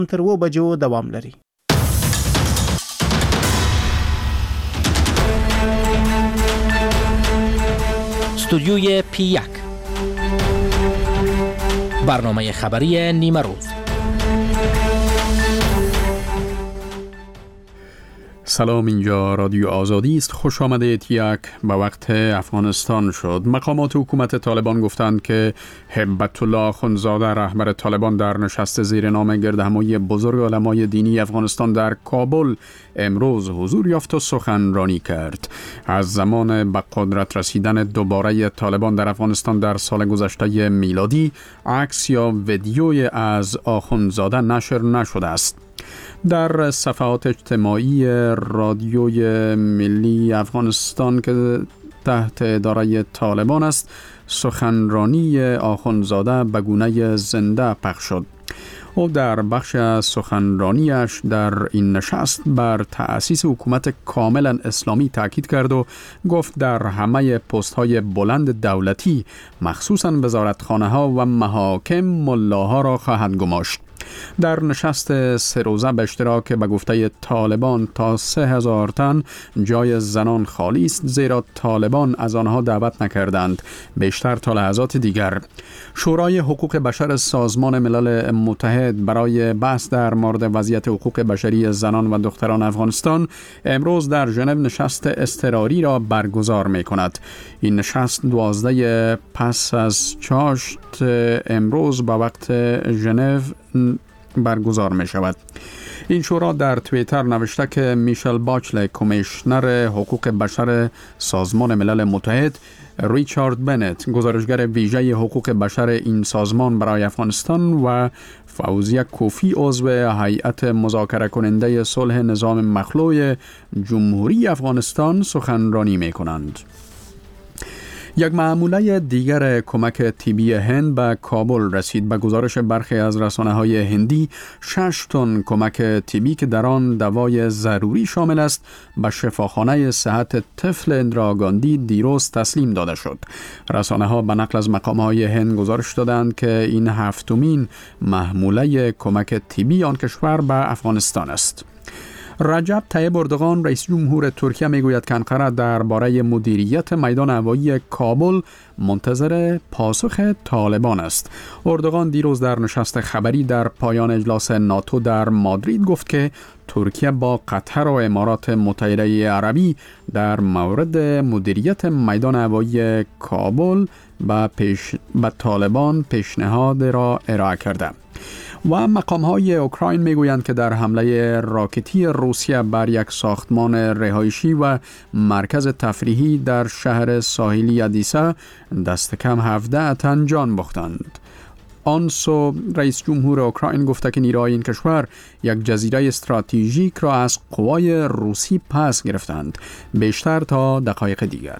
تر 2 بجو دوام لري. استودیوی P1 برنامه خبری نیمه روز. سلام، اینجا رادیو آزادی است. خوش آمدید. یک به وقت افغانستان شد. مقامات حکومت طالبان گفتند که هبت الله آخوندزاده رهبر طالبان در نشست زیر نام گردهمایی بزرگ علمای دینی افغانستان در کابل امروز حضور یافت و سخنرانی کرد. از زمان به قدرت رسیدن دوباره طالبان در افغانستان در سال گذشته میلادی عکس یا ویدیوی از آخوندزاده نشر نشده است. در صفحات اجتماعی رادیوی ملی افغانستان که تحت اداره طالبان است، سخنرانی آخوندزاده به گونه زنده پخش شد. او در بخش از سخنرانیش در این نشست بر تأسیس حکومت کاملا اسلامی تاکید کرد و گفت در همه پست‌های بلند دولتی، مخصوصاً وزارتخانه‌ها و محاکم، ملاها را خواهد گماشت. در نشست 3 روزه به اشتراک به گفته طالبان تا 3000 تن جای زنان خالی است، زیرا طالبان از آنها دعوت نکردند. بیشتر تا لحظات دیگر شورای حقوق بشر سازمان ملل متحد برای بحث در مورد وضعیت حقوق بشری زنان و دختران افغانستان امروز در ژنو نشست اضطراری را برگزار می کند. این نشست 12 پس از چاشت امروز به وقت ژنو برگزار می شود. این شورا در توییتر نوشته که میشل باچلک، کمیشنر حقوق بشر سازمان ملل متحد، ریچارد بنت، گزارشگر ویژه حقوق بشر این سازمان برای افغانستان، و فوزیه کوفی، عضو هیئت مذاکره کننده صلح نظام مخلوع جمهوری افغانستان سخنرانی می کنند. یک معموله دیگر کمک طبی هند به کابل رسید. به گزارش برخی از رسانه‌های هندی، 6 تن کمک طبی که در آن دوای ضروری شامل است به شفاخانه صحت طفل اندراگاندی دیروز تسلیم داده شد. رسانه‌ها به نقل از مقام‌های هند گزارش دادند که این 7مین محموله کمک طبی آن کشور به افغانستان است. رجب طیب اردوغان، رئیس جمهور ترکیه، میگوید که انقره درباره مدیریت میدان هوایی کابل منتظر پاسخ طالبان است. اردوغان دیروز در نشست خبری در پایان اجلاس ناتو در مادرید گفت که ترکیه با قطر و امارات متحده عربی در مورد مدیریت میدان هوایی کابل به طالبان پیشنهاد را ارائه کرده. و مقام‌های اوکراین میگویند که در حمله راکتی روسیه بر یک ساختمان رهایشی و مرکز تفریحی در شهر ساحلی ادیسا دست کم 17 تن جان باختند. آنسو، رئیس جمهور اوکراین، گفته که نیروهای این کشور یک جزیره استراتژیک را از قوای روسی پس گرفتند. بیشتر تا دقایق دیگر.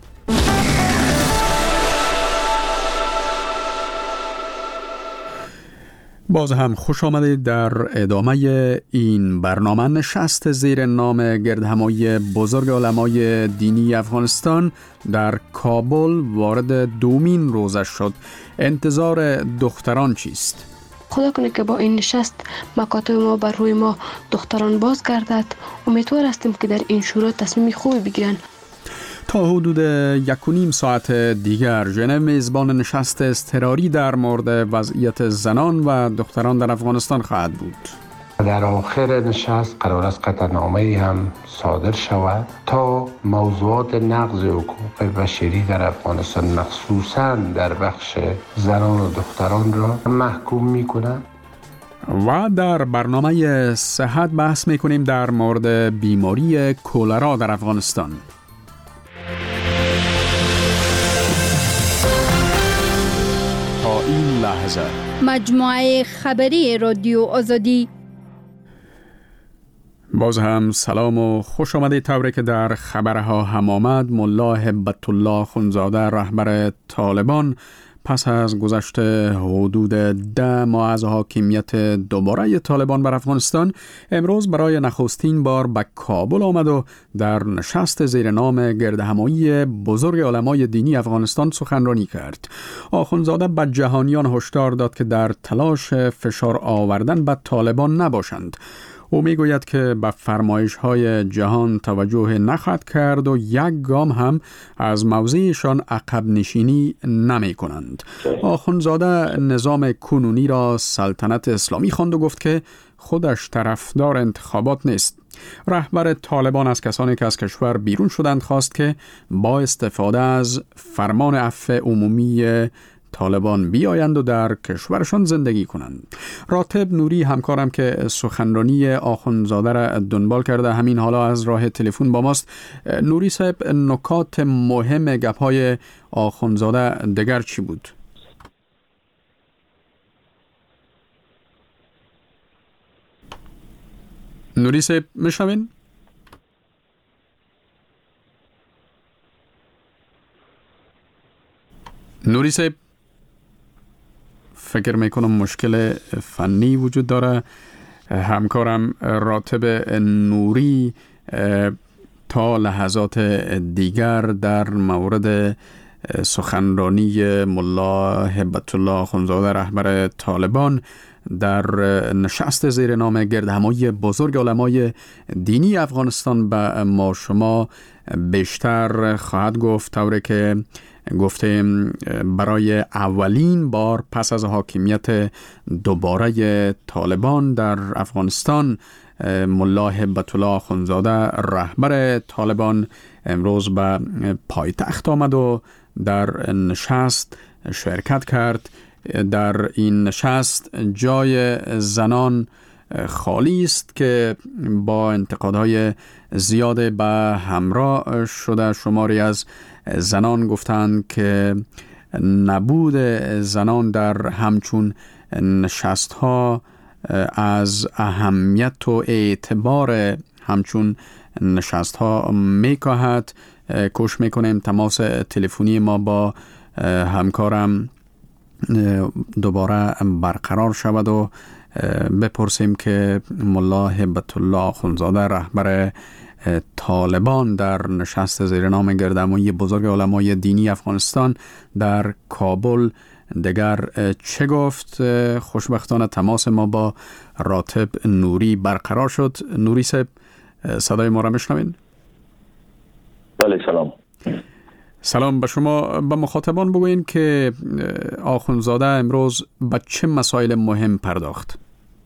باز هم خوش آمدید. در ادامه این برنامه، نشست زیر نام گردهمایی بزرگ علمای دینی افغانستان در کابل وارد 2مین روزش شد. انتظار دختران چیست؟ خدا کنه که با این نشست مکاتب ما بر روی ما دختران باز گردد. امیدوار هستیم که در این شورا تصمیم خوبی بگیرن. تا حدود 1.5 ساعت دیگر ژنو میزبان نشست اضطراری در مورد وضعیت زنان و دختران در افغانستان خواهد بود. در آخر نشست قرار است قطعنامه‌ای هم صادر شود تا موضوعات نقض حقوق بشری در افغانستان، مخصوصاً در بخش زنان و دختران را محکوم می‌کند. و در برنامه صحت بحث می‌کنیم در مورد بیماری کولرا در افغانستان. این لحظه مجموعه خبری رادیو آزادی. باز هم سلام و خوش آمدید. طوری که در خبرها هم آمد، ملا هبت الله آخوندزاده رهبر طالبان پس از گذشت حدود 10 ماه از حاکمیت دوباره طالبان بر افغانستان، امروز برای نخستین بار به کابل آمد و در نشست زیر نام گردهمایی بزرگ علمای دینی افغانستان سخنرانی کرد. آخوندزاده به جهانیان هشدار داد که در تلاش فشار آوردن به طالبان نباشند. او میگوید که به فرمایش‌های جهان توجه نخواهد کرد و یک گام هم از موضعشان عقب نشینی نمی کنند. آخوندزاده نظام کنونی را سلطنت اسلامی خواند و گفت که خودش طرفدار انتخابات نیست. رهبر طالبان از کسانی که از کشور بیرون شدند خواست که با استفاده از فرمان عفو عمومی طالبان بیایند و در کشورشان زندگی کنند. راتب نوری همکارم که سخنرانی آخوندزاده را دنبال کرده همین حالا از راه تلفن با ماست. نوری صاحب، نکات مهم گپ‌های آخوندزاده دیگر چی بود؟ نوری صاحب میشنوین؟ نوری صاحب، فکر میکنم مشکل فنی وجود داره. همکارم راتب نوری تا لحظات دیگر در مورد سخنرانی ملا هبت الله آخوندزاده رهبر طالبان در نشست زیر نام گردهمایی بزرگ علمای دینی افغانستان به ما شما بیشتر خواهد گفت، طوری که گفتیم برای اولین بار پس از حاکمیت دوباره طالبان در افغانستان ملا هبت الله آخوندزاده رهبر طالبان امروز به پایتخت آمد و در نشست شرکت کرد. در این نشست جای زنان خالی است که با انتقادهای زیاد به همراه شده. شماری از زنان گفتند که نبود زنان در همچون نشست ها از اهمیت و اعتبار همچون نشست ها میکاهد. کوشش میکنیم تماس تلفنی ما با همکارم دوباره برقرار شود و بپرسیم که ملا هبت الله آخوندزاده رهبر طالبان در نشست زیر نام گردهمایی بزرگ علمای دینی افغانستان در کابل دیگر چه گفت. خوشبختانه تماس ما با راتب نوری برقرار شد. نوری صاحب، صدای ما را میشنوین؟ بله، سلام. سلام به شما. به مخاطبان بگوین که آخوندزاده امروز به چه مسائل مهم پرداخت؟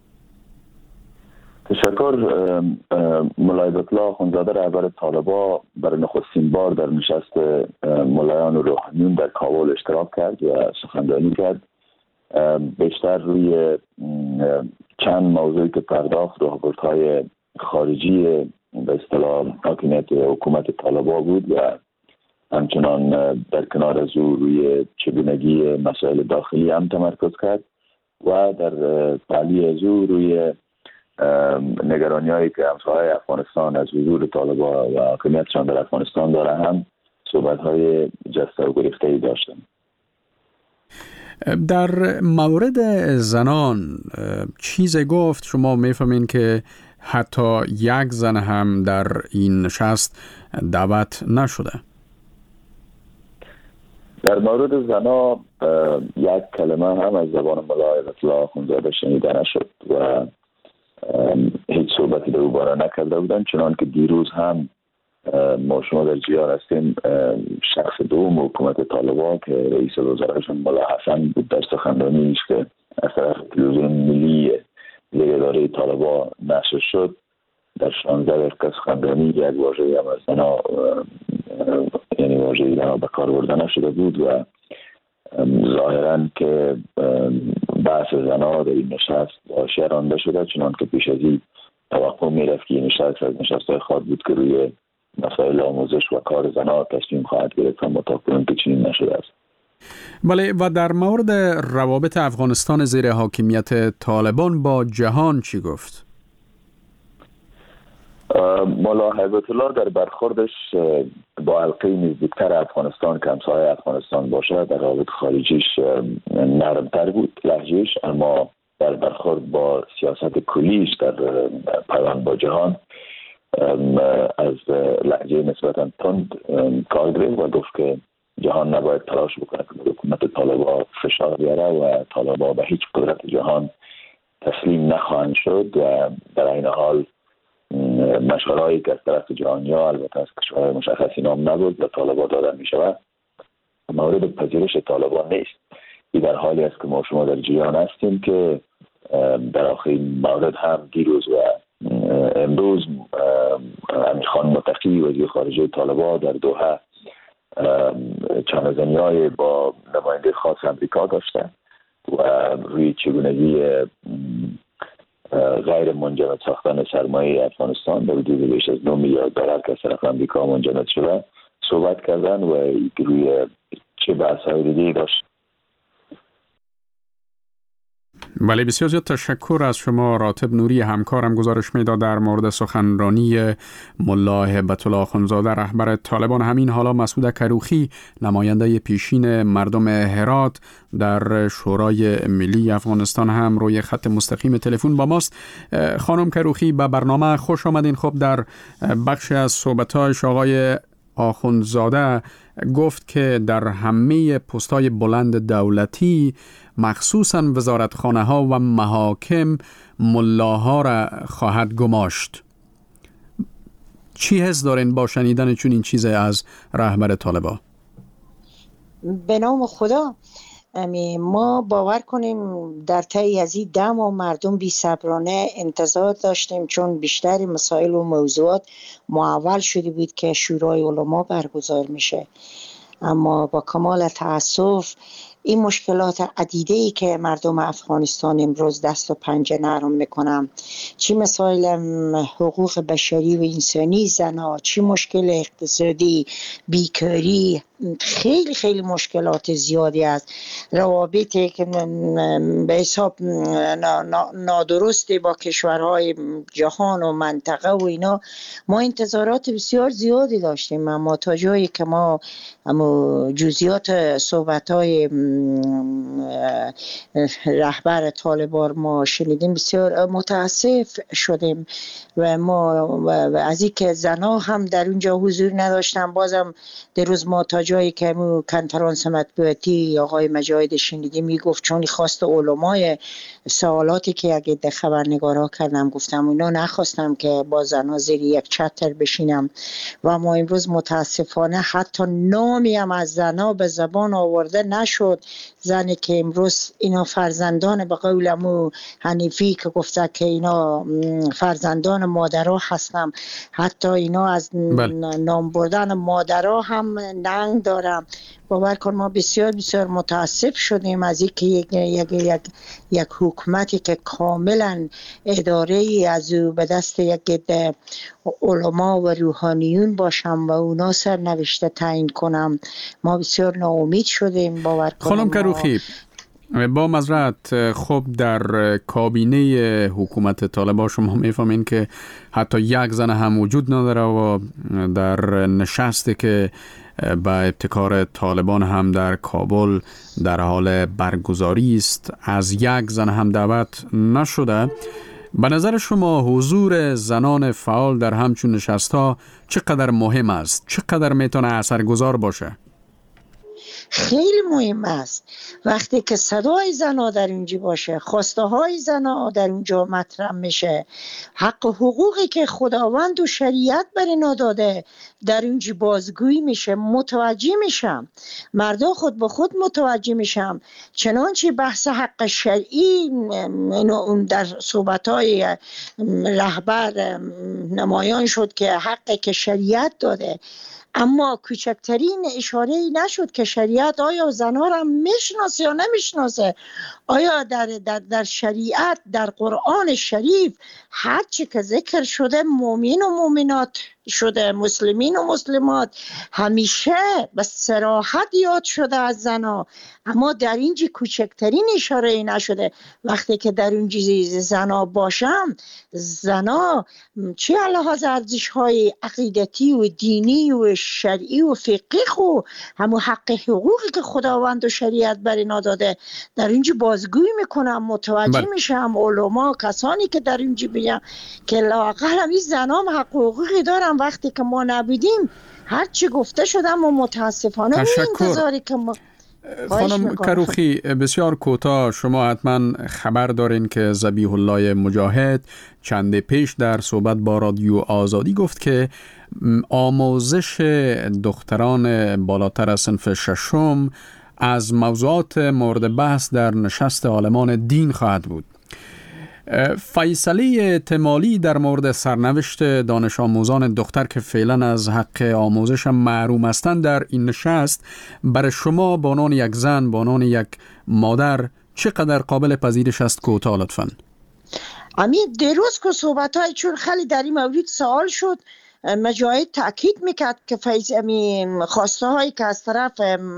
تشکر. ملا هبت الله آخوندزاده رهبر طالبان برای نخستین بار در نشست ملایان و روحانیون در کابل اشتراک کرد و سخنرانی کرد. بیشتر روی چند موضوعی که پرداخت، راهبردهای خارجی به اصطلاح حاکمیت حکومت طالبان بود و همچنان در کنار از او روی چگونگی مسائل داخلی هم تمرکز کرد و در تعلیه از او روی نگرانی هایی که همسایه افغانستان از حضور طالبان و حاکمیتشان در افغانستان داره هم صحبت های جسته و گریخته‌ای داشتن. در مورد زنان چیز گفت؟ شما میفهمین که حتی یک زن هم در این نشست دعوت نشده. در مورد زنا یک کلمه هم از زبان ملا هبت الله آخوندزاده شنیده نشد و هیچ صحبتی در او باره نکرده بودند، چنان که دیروز هم ما شما در جریان هستیم شخص دوم حکومت طالبان که رئیس الوزراشون ملا حسن بود در سخنرانیش که از طرف تلویزیون ملی اداره طالبان نشر شد در 16 دقیقه سخنرانی یک واژه‌ای هم از زنا یعنی واژه‌ای زنا به کار برده نشده بود و ظاهراً که بحث زنا در این نشست حاشیه رانده شده، چنان که پیش از این توقع میرفت که این نشست از نشست‌های خواهد بود که روی مسائل آموزش و کار زنا تصمیم خواهد گرفت، اما تاکنون که چنین نشده است. بله، و در مورد روابط افغانستان زیر حاکمیت طالبان با جهان چی گفت؟ ملا هیبت الله در برخوردش با حلقه نزدیکتر افغانستان که همسایه افغانستان باشه در روابط خارجیش نرمتر بود لهجهش، اما در برخورد با سیاست کلیش در پیوند با جهان از لهجه نسبتا تند کار گرفت و گفت که جهان نباید تلاش بکنه که حکومت طالبان فشار بیاره و طالبان به هیچ قدرت جهان تسلیم نخواهند شد و در این حال مشورهایی که از طرف جهانی‌ها البته از کشورهای مشخصی نام نبود و طالبان دادن می شود مورد پذیرش طالبان نیست. این در حالی است که ما شما در جریان هستیم که در آخرین مورد هم دیروز و امروز امیرخان متقی وزیر خارجه طالبان در دوحه چانه‌زنی‌های با نماینده خاص امریکا داشتن و روی چگونگی غیر منجمد ساختن سرمایه افغانستان به حدود بیش از 9 میلیارد دلار که از طرف امریکا منجمد شده صحبت کردن و روی چه بحث‌های دیگه داشت. بله، بسیار زیاد تشکر از شما. راتب نوری همکارم گزارش میداد در مورد سخنرانی ملا هیبت الله اخندزاده رهبر طالبان. همین حالا مسعود کروخی نماینده پیشین مردم هرات در شورای ملی افغانستان هم روی خط مستقیم تلفن با ماست. خانم کروخی به برنامه خوش آمدین. خب در بخش از صحبت‌های آقای اخندزاده گفت که در همه پست‌های بلند دولتی مخصوصاً وزارتخانه‌ها و محاکم ملاها را خواهد گماشت. چی حس دارین با شنیدن چون این چیز از رهبر طالبان؟ به نام خدا ما باور کنیم در طی از این دم و مردم بی صبرانه انتظار داشتیم، چون بیشتر مسائل و موضوعات معول شده بود که شورای علما برگزار میشه، اما با کمال تأسف این مشکلات عدیده‌ای که مردم افغانستان امروز دست و پنجه نرم میکنن، چی مسائل حقوق بشری و انسانی زنها، چی مشکل اقتصادی، بیکاری، خیلی خیلی مشکلات زیادی است، روابطی که به حساب نادرستی با کشورهای جهان و منطقه و اینا، ما انتظارات بسیار زیادی داشتیم، اما تا جایی که ما جزئیات صحبت‌های رهبر طالبان ما شنیدیم بسیار متاسف شدیم و ما از این که زنها هم در اونجا حضور نداشتن. بازم در روز ما تا جایی که کنفرانس مطبوعاتی آقای مجاهد شنیدیم میگفت چون خواست علمای سوالاتی که اگه ده خبرنگارها کردم گفتم اونا نخواستم که با زنها زیر یک چتر بشینم و ما امروز متاسفانه حتی نامی هم از زنها به زبان آورده نشد. زنی که امروز اینا فرزندان به قول امو حنیفی که گفته که اینا فرزندان مادرها هستم، حتی اینا از نام بردن مادرها هم ننگ دارم. باور کن ما بسیار بسیار متاسف شدیم از اینکه یک حکومتی که کاملا اداره از او به دست یک عده علما و روحانیون باشم و اونا سرنوشته تعیین کنم، ما بسیار ناامید شدیم. باور کن خانم کروخی با معذرت، خب در کابینه حکومت طالبان شما میفهمین که حتی یک زن هم وجود نداره و در نشستی که به ابتکار طالبان هم در کابل در حال برگزاری است از یک زن هم دعوت نشده. به نظر شما حضور زنان فعال در همچون نشست‌ها چقدر مهم است؟ چقدر میتونه اثرگذار باشه؟ خیلی مهم است. وقتی که صدای زنها در اینجا باشه، خواسته های زنها در اونجا مطرح میشه، حق و حقوقی که خداوند و شریعت بر اینا داده در اینجا بازگویی میشه، متوجه میشم، مردم خود به خود متوجه میشم. چنانچه بحث حق شرعی اون در صحبت‌های رهبر نمایان شد که حقی که شریعت داده، اما کوچکترین اشاره‌ای نشد که شریعت آیا زنها را میشناسه یا نمیشناسه، آیا در شریعت در قرآن شریف هر چی که ذکر شده مؤمن و مؤمنات شده. مسلمین و مسلمات همیشه به صراحت یاد شده از زنا، اما در اینجا کوچکترین اشاره نشده. وقتی که در اونجا زنا باشم، زنا چه لحاظ ارزش های عقیدتی و دینی و شرعی و فقهی و همون حق حقوقی که خداوند و شریعت بر اینا داده در اینجا بازگویی میکنم، متوجه میشم. علما کسانی که در اینجا بگم که لااقل این زنا هم حق حقوقی دارم، وقتی که ما نبودیم هرچی گفته شدم و متاسفانه اون انتظاری که ما خانم کروخی بسیار کوتاه، شما حتما خبر دارین که ذبیح الله مجاهد چند پیش در صحبت با رادیو آزادی گفت که آموزش دختران بالاتر از صنف ششم از موضوعات مورد بحث در نشست عالمان دین خواهد بود. فیصله احتمالی در مورد سرنوشت دانش آموزان دختر که فعلا از حق آموزش محروم هستند در این نشست برای شما به عنوان یک زن، به عنوان یک مادر چقدر قابل پذیرش است؟ کوتاه لطفاً. امید دیروز که صحبت‌های چون خیلی در این مورد سوال شد، مجاهد تأکید میکرد که خواسته هایی که از طرف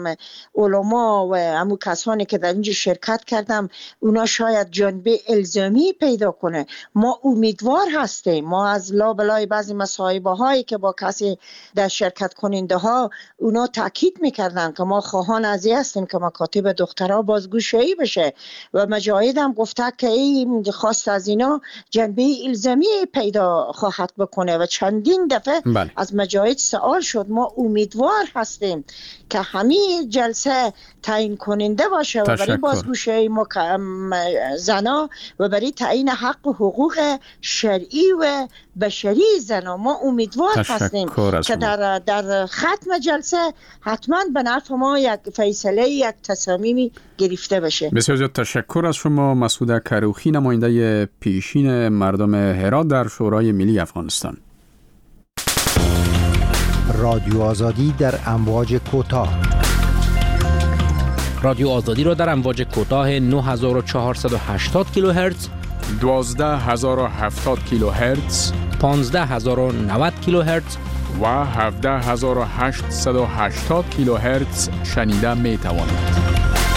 علما و همون کسانی که در اینجا شرکت کردم اونا شاید جنبه الزامی پیدا کنه. ما امیدوار هستیم. ما از لابلای بعضی مصاحبه هایی که با کسی در شرکت کننده ها اونا تأکید میکردن که ما خواهان از این هستیم که مکاتب دخترها بازگوشایی بشه و مجاهد هم گفته که این خواست از اینا جنبه الزامی پیدا خواهد بکنه و چندین دفعه از مجاهد سوال شد. ما امیدوار هستیم که همین جلسه تعیین کننده باشه و برای بازگوشی زنا و برای تعیین حق و حقوق شرعی و بشری زنا. ما امیدوار هستیم که در ختم جلسه حتما به نفع ما یک فیصله، یک تصمیمی گرفته بشه. بسیار زیاد تشکر از شما مسعوده کروخی، نماینده پیشین مردم هرات در شورای ملی افغانستان. رادیو آزادی در امواج کوتاه. رادیو آزادی را در امواج کوتاه 9480 کیلوهرتز، 12070 کیلوهرتز، 15090 کیلوهرتز و 17880 کیلوهرتز شنیده می توانید.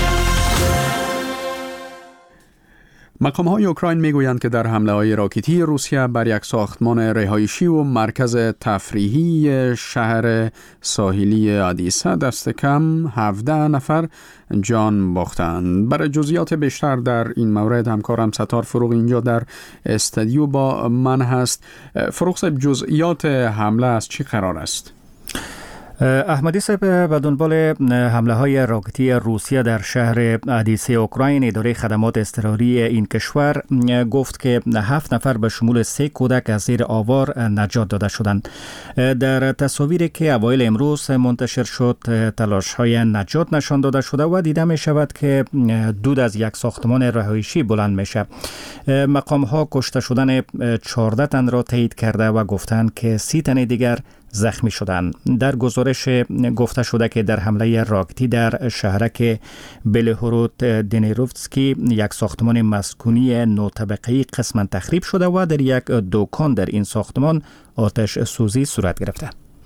مقام‌های اوکراین میگویند که در حمله‌های راکتی روسیه بر یک ساختمان رهایشی و مرکز تفریحی شهر ساحلی آدیسا دست کم 17 نفر جان باختند. برای جزئیات بیشتر در این مورد همکارم ستار فروغ اینجا در استودیو با من هست. فروغ صاحب، جزئیات حمله از چی قرار است؟ احمدی صاحب، به دنبال حمله های راکتی روسیه در شهر آدیسه اوکراین، اداره خدمات اضطراری این کشور گفت که 7 نفر به شمول 3 کودک از زیر آوار نجات داده شدند. در تصاویری که اوایل امروز منتشر شد، تلاش های نجات نشان داده شده و دیده می شود که دود از یک ساختمان رهایشی بلند می شود. مقام ها کشته شدن 14 تن را تایید کرده و گفتند که 30 تن دیگر زخمی شدند. در گزارش گفته شده که در حمله راکتی در شهرک بلهورود دنیروفسکی یک ساختمان مسکونی 9 طبقه‌ای قسما تخریب شده و در یک دکان در این ساختمان آتش سوزی صورت گرفته.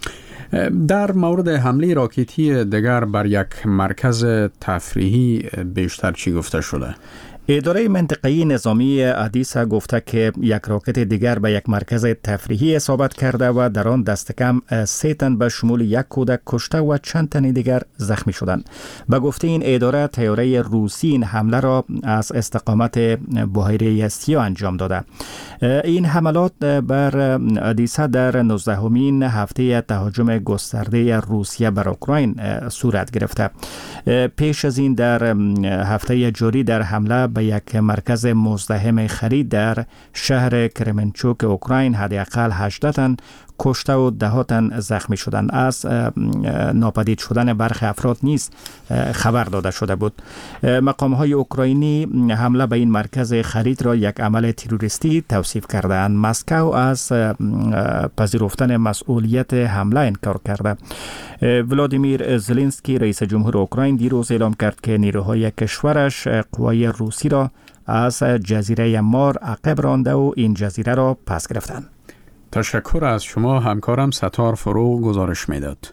در مورد حمله راکتی دیگر بر یک مرکز تفریحی بیشتر چی گفته شده؟ اداره منطقه‌ای نظامی آدیسا گفته که یک راکت دیگر به یک مرکز تفریحی اصابت کرده و در آن دست کم 3 تن به شمول یک کودک کشته و چند تن دیگر زخمی شدند. به گفته این اداره، طیاره روسی این حمله را از استقامت بحیره سیاه انجام داده. این حملات بر آدیسا در 19مین هفته تهاجم گسترده روسیه بر اوکراین صورت گرفته. پیش از این در هفته جاری در حمله به یک مرکز مزدحم خرید در شهر کرمنچوک اوکراین حداقل 18 تن کشته و 10 تن زخمی شدند. از ناپدید شدن برخی افراد نیز خبر داده شده بود. مقام‌های اوکراینی حمله به این مرکز خرید را یک عمل تروریستی توصیف کردند. مسکو از پذیرفتن مسئولیت حمله انکار کرده. ولادیمیر زلنسکی رئیس جمهور اوکراین دیروز اعلام کرد که نیروهای کشورش قوای روسی را از جزیره مار عقب رانده و این جزیره را پس گرفتند. تشکر از شما. همکارم ستار فروغ گزارش میداد.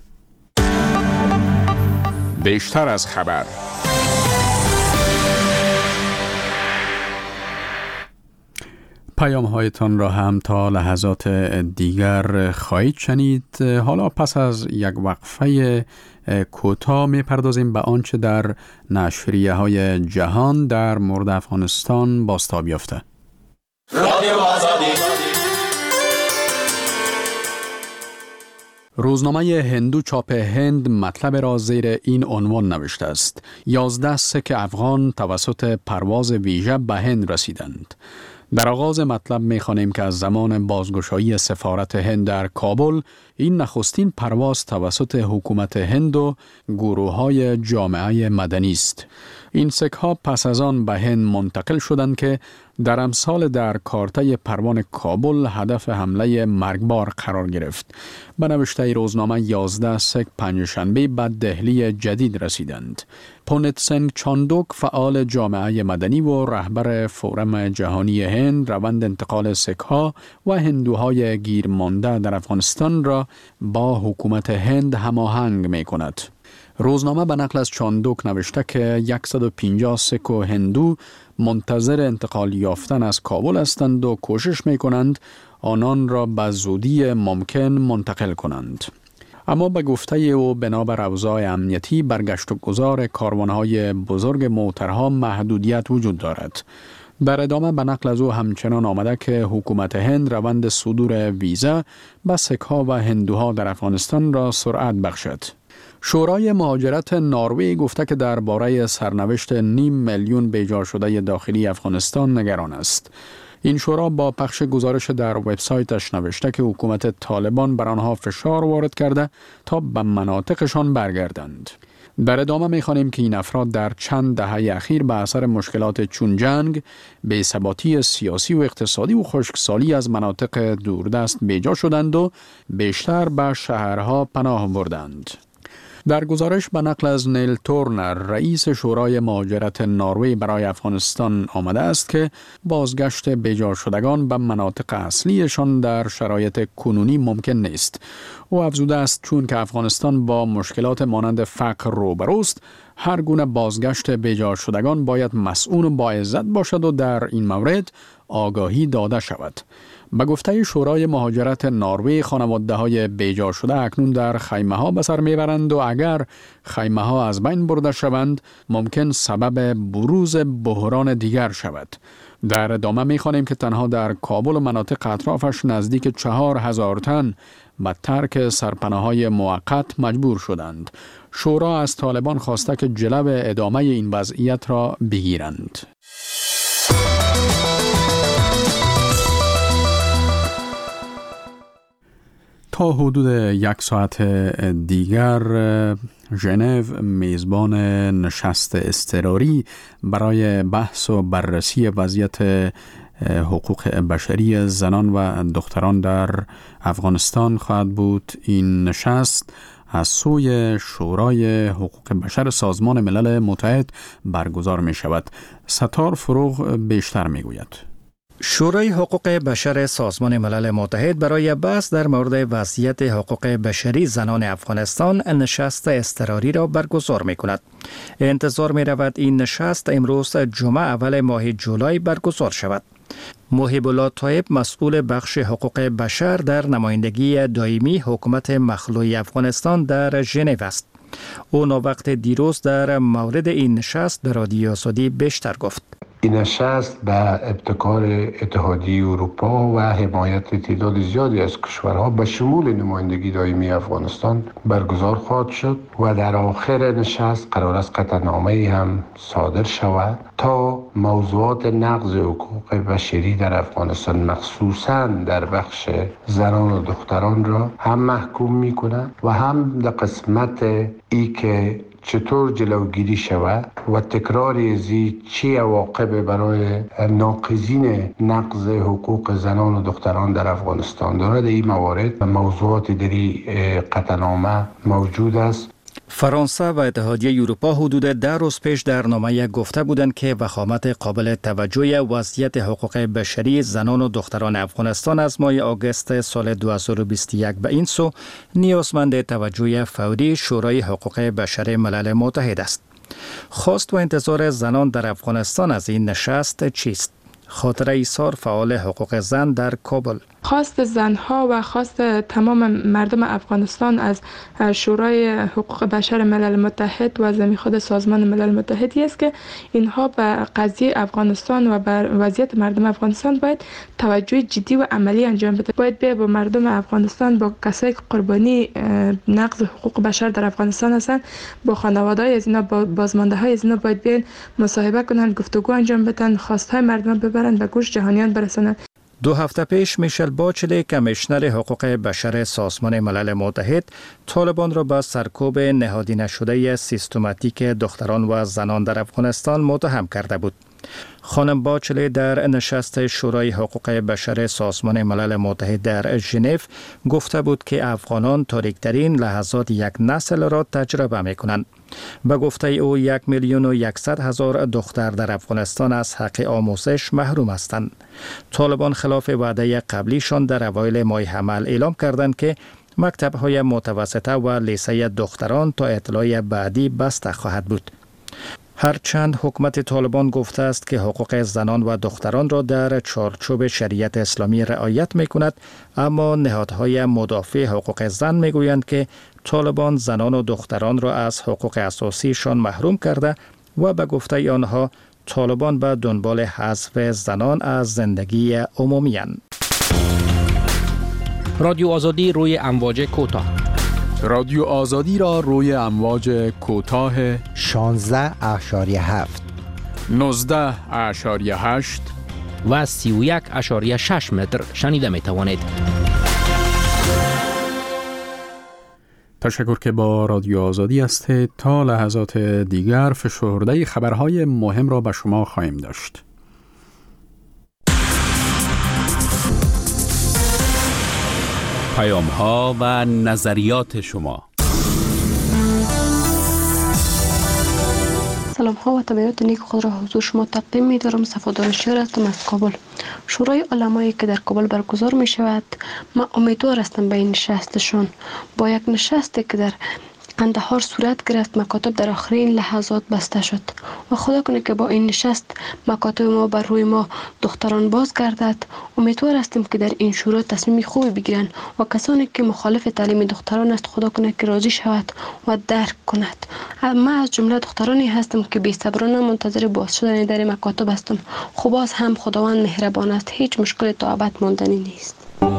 بیشتر از خبر. پیام هایتان را هم تا لحظات دیگر خواهید شنید. حالا پس از یک وقفه کوتاه میپردازیم به آنچه در نشریه های جهان در مورد افغانستان بازتاب یافته. روزنامه هندو چاپ هند مطلب را زیر این عنوان نوشته است: 11 سک افغان توسط پرواز ویژه به هند رسیدند. در آغاز مطلب می‌خوانیم که از زمان بازگشایی سفارت هند در کابل، این نخستین پرواز توسط حکومت هند و گروه‌های جامعه مدنی است. این سک‌ها پس از آن به هند منتقل شدند که در امسال در کارته پروان کابل هدف حمله مرگبار قرار گرفت. به نوشته روزنامه 11 سک پنجشنبه به دهلی جدید رسیدند. پونت سنگ چاندوک، فعال جامعه مدنی و رهبر فورم جهانی هند، روند انتقال سک‌ها و هندوهای گیر مانده در افغانستان را با حکومت هند هماهنگ می‌کند. روزنامه به نقل از چاندوک نوشته که 150 سک و هندو منتظر انتقال یافتن از کابل هستند و کوشش می‌کنند آنان را به زودی ممکن منتقل کنند. اما به گفته او بنابر اوضاع امنیتی برگشت و گذار کاروان‌های بزرگ موترها محدودیت وجود دارد. در ادامه به نقل از او همچنان آمده که حکومت هند روند صدور ویزا به سک‌ها و هندوها در افغانستان را سرعت بخشد. شورای مهاجرت نروژ گفته که درباره سرنوشت 500,000 بیجا شده داخلی افغانستان نگران است. این شورا با پخش گزارش در وبسایتش نوشته که حکومت طالبان بر آنها فشار وارد کرده تا به مناطقشان برگردند. در ادامه می‌خوانیم که این افراد در چند دهه اخیر به اثر مشکلات چون جنگ، بی‌ثباتی سیاسی و اقتصادی و خشکسالی از مناطق دوردست بیجا شدند و بیشتر به شهرها پناه بردند. در گزارش به نقل از نیل تورنر، رئیس شورای مهاجرت نروژ برای افغانستان آمده است که بازگشت بیجا شدگان به مناطق اصلیشان در شرایط کنونی ممکن نیست. او افزوده است چون که افغانستان با مشکلات مانند فقر روبروست، هر گونه بازگشت بیجا شدگان باید مسئول و باعزت باشد و در این مورد آگاهی داده شود. به گفته شورای مهاجرت نروژ، خانواده‌های بیجا شده اکنون در خیمه‌ها به سر میبرند و اگر خیمه‌ها از بین برده شوند ممکن سبب بروز بحران دیگر شود. در ادامه می‌خوانیم که تنها در کابل و مناطق اطرافش نزدیک 4,000 تن به ترک سرپناه‌های موقت مجبور شدند. شورا از طالبان خواسته که جلو ادامه این وضعیت را بگیرند. تا حدود 1 ساعت دیگر ژنو میزبان نشست اضطراری برای بحث و بررسی وضعیت حقوق بشری زنان و دختران در افغانستان خواهد بود. این نشست از سوی شورای حقوق بشر سازمان ملل متحد برگزار می شود. ستار فروغ بیشتر می گوید. شورای حقوق بشر سازمان ملل متحد برای بحث در مورد وضعیت حقوق بشری زنان افغانستان نشست اضطراری را برگزار می کند. انتظار می رود این نشست امروز جمعه اول ماه جولای برگزار شود. محب الله طایب، مسئول بخش حقوق بشر در نمایندگی دائمی حکومت مخلوع افغانستان در ژنو است. او وقت دیروز در مورد این نشست به رادیو آزادی بیشتر گفت. این نشست به ابتکار اتحادیه اروپا و حمایت تعداد زیادی از کشورها به شمول نمایندگی دائمی افغانستان برگزار خواهد شد و در آخر نشست قرار است قطعنامه‌ای هم صادر شود تا موضوعات نقض حقوق بشری در افغانستان مخصوصاً در بخش زنان و دختران را هم محکوم می‌کند و هم در قسمت ای که چطور جلوگیری شود و تکرار ازی چی عواقب برای ناقضین نقض حقوق زنان و دختران در افغانستان دارد. این موارد و موضوعات در قطعنامه موجود است. فرانسه و اتحادیه اروپا حدود 10 روز پیش در نامه گفته بودند که وخامت قابل توجه وضعیت حقوق بشری زنان و دختران افغانستان از ماه آگوست سال 2021 به این سو نیازمند توجه فوری شورای حقوق بشر ملل متحد است. خواست و انتظار زنان در افغانستان از این نشست چیست؟ خاطره ایثار فعال حقوق زن در کابل. خواست زنها و خواست تمام مردم افغانستان از شورای حقوق بشر ملل متحد و ضمن خود سازمان ملل متحدی است که اینها به قضیه افغانستان و بر وضعیت مردم افغانستان باید توجه جدی و عملی انجام بده. باید به مردم افغانستان، با کسایی که قربانی نقض حقوق بشر در افغانستان هستند، با خانواده‌های از اینا، با بازمانده‌های از اینا باید بیان مصاحبه کنند، گفتگو انجام بدن، خواست‌های مردم ببرند به گوش جهانیان برسانند. 2 هفته پیش میشل باچلی کمیشنر حقوق بشر سازمان ملل متحد طالبان را به سرکوب نهادی نشده سیستماتیک دختران و زنان در افغانستان متهم کرده بود. خانم باچلی در نشست شورای حقوق بشر سازمان ملل متحد در ژنو گفته بود که افغانان تاریک‌ترین لحظات یک نسل را تجربه می‌کنند. به گفته او 1,100,000 دختر در افغانستان از حق آموزش محروم هستند. طالبان خلاف وعده قبلیشان در اوایل ماه حمل اعلام کردند که مکتب‌های متوسطه و لیسه دختران تا اطلاع بعدی بسته خواهد بود. هرچند حکومت طالبان گفته است که حقوق زنان و دختران را در چارچوب شریعت اسلامی رعایت می‌کند، اما نهادهای مدافع حقوق زن می‌گویند که طالبان زنان و دختران را از حقوق اساسیشان محروم کرده و به گفته آنها طالبان به دنبال حذف زنان از زندگی عمومی اند. رادیو آزادی روی امواج کوتاه. رادیو آزادی را روی امواج کوتاه 16.7 19.8 و 31.6 متر شنیده می توانید. تشکر که با رادیو آزادی هستید. تا لحظات دیگر فشرده خبرهای مهم را به شما خواهیم داشت. پیام‌ها و نظریات شما. سلام ها و تبریات نیک خود را حضور شما تقدیم می دارم. صفادار شیر هستم از کابل. شورای علمایی که در کابل برگزار می شود، من امیدوار هستم به این نشستشون. با یک نشستی که در قندهار صورت گرفت، مکاتب در آخرین لحظات بسته شد و خدا کنه که با این نشست مکاتب ما بر روی ما دختران باز گردد. امیدوار هستیم که در این شورا تصمیم خوبی بگیرن و کسانی که مخالف تعلیم دختران است خدا کنه که راضی شود و درک کند. من از جمله دخترانی هستم که بی‌صبرانه منتظر باز شدن در مکاتب هستم. خب باز هم خداوند مهربان است، هیچ مشکل تا ابد ماندنی نیست.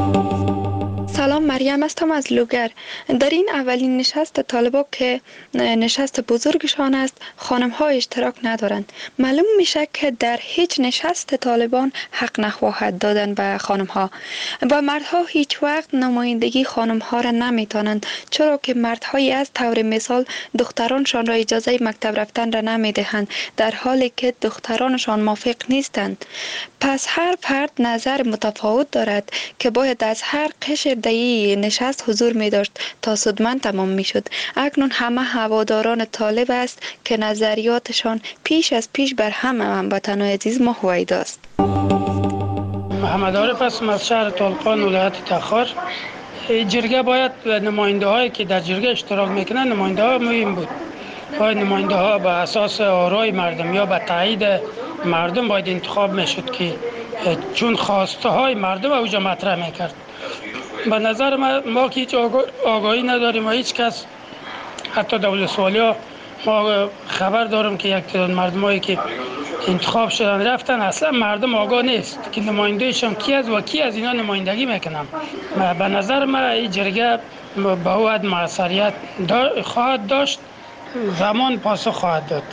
سلام، مریم هستم از لوگر. در این اولین نشست طالبان که نشست بزرگشان است، خانم ها اشتراک ندارند. معلوم میشه که در هیچ نشست طالبان حق نخواهد دادن به خانم ها. با مردها هیچ وقت نمایندگی خانم ها را نمیتونند، چرا که مردهایی از طور مثال دخترانشان را اجازه مکتب رفتن را نمیدهند، در حالی که دخترانشان موافق نیستند. پس هر فرد نظر متفاوت دارد که باید از هر قشر در نشست حضور می داشت تا سودمند تمام می شد. اکنون همه هواداران طالب است که نظریاتشان پیش از پیش بر همه هموطنان عزیز ما هویدا است. محمد عارف هستم از شهر طالقان ولایت تخار. جرگه باید نماینده هایی که در جرگه اشتراک میکنن نماینده ها مهم بود. باید نماینده ها به اساس آرای مردم یا به تایید مردم باید انتخاب میشد که چون خواسته های مردم اوجا مطرح میکرد. به نظر ما که هیچ آگاهی نداریم و هیچ کس، حتی دولت سوالی ها، ما خبر دارم که یک تعداد مردمایی که انتخاب شدن رفتن، اصلا مردم آگاه نیست که نمایندهشان کی است و کی از اینا نمایندگی میکنن. به نظر من این جرگه باید موثریت خواهد داشت، زمان پاسخ خواهد داد.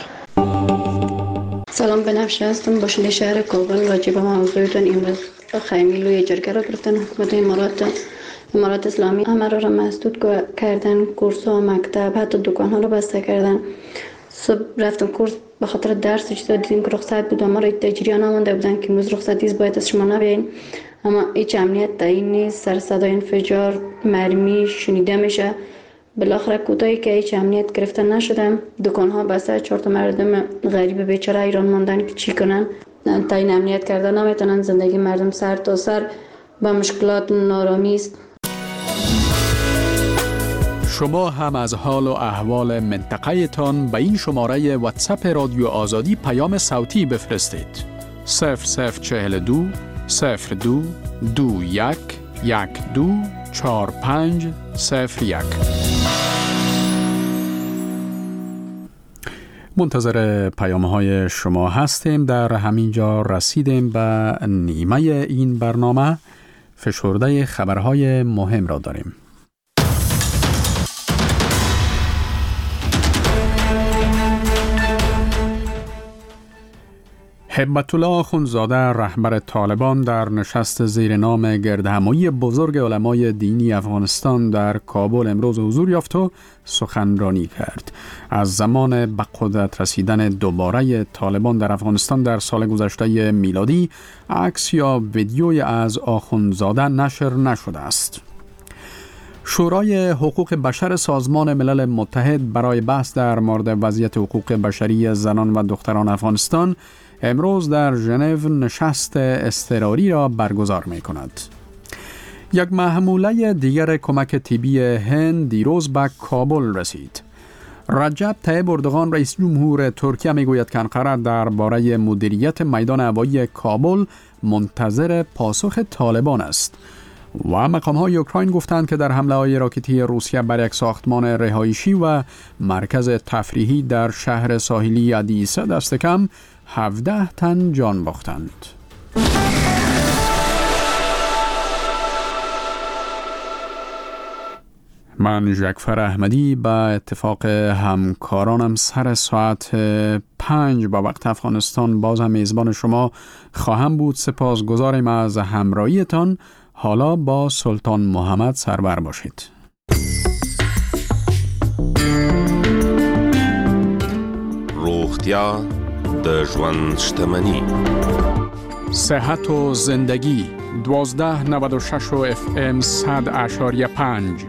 سلام، بنفشه هستم، باشنده شهر کابل. راجع به موضوعتون امروز خیمی لوی جرگه را گرفتن حکومت امارات اسلامی همه را مسدود کردن، کورس ها، مکتب، حتی دکان ها را بسته کردن. صبح رفتم کورس به خاطر درس چیزا دیدیم که رخصت بود، ما را تجریان آمده بودن که امروز رخصتی است، باید از شما نبیاین، اما هیچ امنیت تعیین نیست. سر صدای انفجار، مرمی شنیده میشه بالاخره کوتاهی که هیچ امنیت گرفته نشدم، دکان‌ها بسته، 4 تا مردم غریب بیچاره ایران ماندن که چی کنن، تعیین امنیت کرده نمیتونن، زندگی مردم سر تا سر با مشکلات نارامی است. شما هم از حال و احوال منطقه تان به این شماره واتساپ رادیو آزادی پیام صوتی بفرستید. 0042 02 21 12 45 01. منتظر پیام‌های شما هستیم. در همینجا رسیدیم به نیمه این برنامه. فشرده خبرهای مهم را داریم. هبت الله اخوندزاده رهبر طالبان در نشست زیر نام گردهمایی بزرگ علمای دینی افغانستان در کابل امروز حضور یافت و سخنرانی کرد. از زمان به قدرت رسیدن دوباره طالبان در افغانستان در سال گذشته میلادی عکس یا ویدیوی از اخوندزاده نشر نشده است. شورای حقوق بشر سازمان ملل متحد برای بحث در مورد وضعیت حقوق بشری زنان و دختران افغانستان امروز در ژنو نشست اضطراری را برگزار می کند. یک محموله دیگر کمک طبی هند دیروز به کابل رسید. رجب طیب اردوغان رئیس جمهور ترکیه می گوید که انقره درباره مدیریت میدان هوایی کابل منتظر پاسخ طالبان است. و مقام‌های اوکراین گفتند که در حمله‌های راکتی روسیه بر یک ساختمان رهایشی و مرکز تفریحی در شهر ساحلی ادیسه دست کم 17 تن جان باختند. من جعفر احمدی به اتفاق همکارانم سر ساعت 5 به وقت افغانستان باز هم میزبان شما خواهم بود. سپاسگزاریم از همراهیتان. حالا با سلطان محمد سرور باشید. روغتیا د ژوند شتمني. صحت و زندگی 1296 و FM 100.5.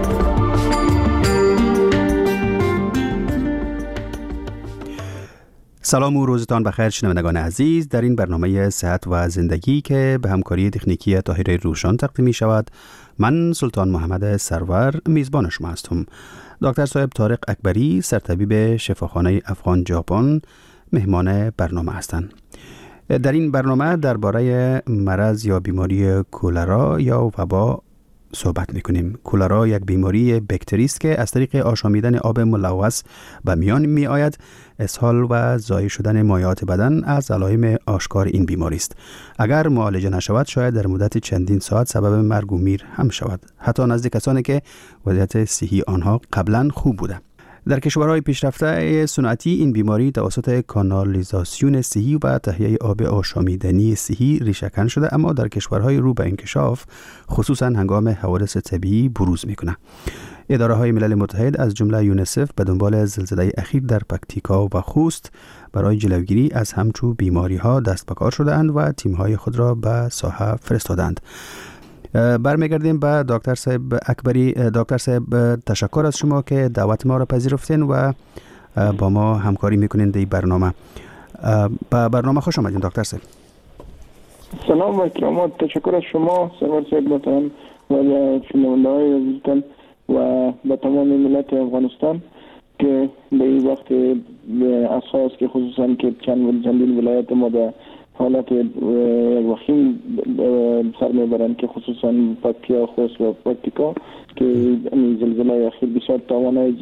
سلام و روزتان بخیر شنوندگان عزیز. در این برنامه صحت و زندگی که به همکاری تکنیکی طاهر روشان تقدیم می شود، من سلطان محمد سرور میزبان شما هستم. دکتر صاحب طارق اکبری سرطبیب شفاخانه افغان ژاپن مهمان برنامه هستند. در این برنامه درباره مرض یا بیماری کولرا یا وبا صحبت میکنیم. کولرا یک بیماری بکتری است که از طریق آشامیدن آب ملوث به میان می آید. اسهال و ضایع شدن مایعات بدن از علائم آشکار این بیماری است. اگر معالجه نشود شاید در مدت چندین ساعت سبب مرگ و میر هم شود، حتی نزد کسانی که وضعیت صحی آنها قبلا خوب بوده. در کشورهای پیشرفته صنعتی این بیماری توسط کانالیزاسیون صحی و تهیه آب آشامیدنی صحی ریشه‌کن شده، اما در کشورهای رو به انکشاف خصوصا هنگام حوادث طبیعی بروز میکنه. اداره های ملل متحد از جمله یونیسف به دنبال زلزله اخیر در پکتیکا و خوست برای جلوگیری از همچو بیماری ها دست به کار شده‌اند و تیم های خود را به ساحه فرستادند. برمیگردیم به دکتر صاحب اکبری. دکتر صاحب تشکر از شما که دعوت ما را پذیرفتین و با ما همکاری میکنین در این برنامه. به برنامه خوش آمدین دکتر صاحب. سلام و اکرامات. تشکر از شما سرور صاحب محترم و شنونده‌های عزیزتان و به تمام ملت افغانستان که به این وقت اساس که خصوصا که چندین ولایت ما به حالت وخیم سر میبرند که خصوصا پکتیا، خوست و پکتیکا که زلزله اخیر بسیار تاوان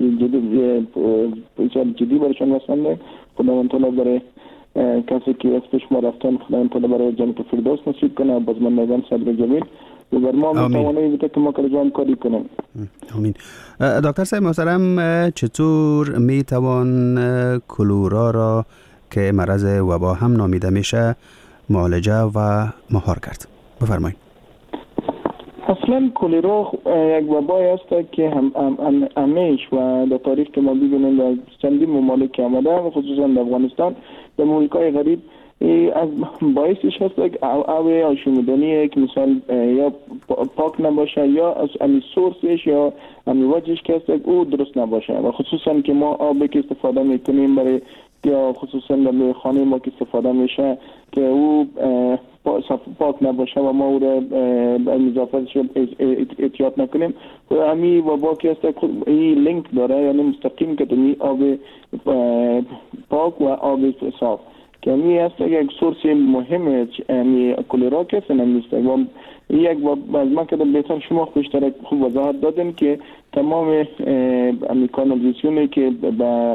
جدی برشان رسانده. خداوند تعالی برای کسی که از پیش ما رفتن خداوند تعالی برای جنت فردوس نصیب کنه. بازماندگان صدر جمیل و بر ما میتوانه بوده که ما کارجان کاری کنیم. آمین. دکتر صاحب محترم، چطور میتوان کولرا را که مرض وبا هم نامیده میشه معالجه و مهار کرد؟ بفرمایید. اصلا کولرا یک وبای است که همیش و در تاریخ که ما ببینیم در چندین ممالک آمده و خصوصا در افغانستان در مملکات غریب از باعثش هست که آب آشامیدنی که مثلا یا پاک نباشه یا از امی سورسش یا امی وجهش که هست او درست نباشه و خصوصا که ما آبی که استفاده میکنیم برای یا خصوصا در خانه ما که استفاده میشه که او پاک نباشه و ما او را اضافتش احتیاط نکنیم و امی وبا که هست این لینک داره یعنی مستقیم که دمی آب پاک و آب صاف که امی هست یک سورس مهمه امی کلرا که سنمیست و یک از ما که بهتر شما خوشتر خوب وضاحت دادن که تمام امی کانالیزیشنی که به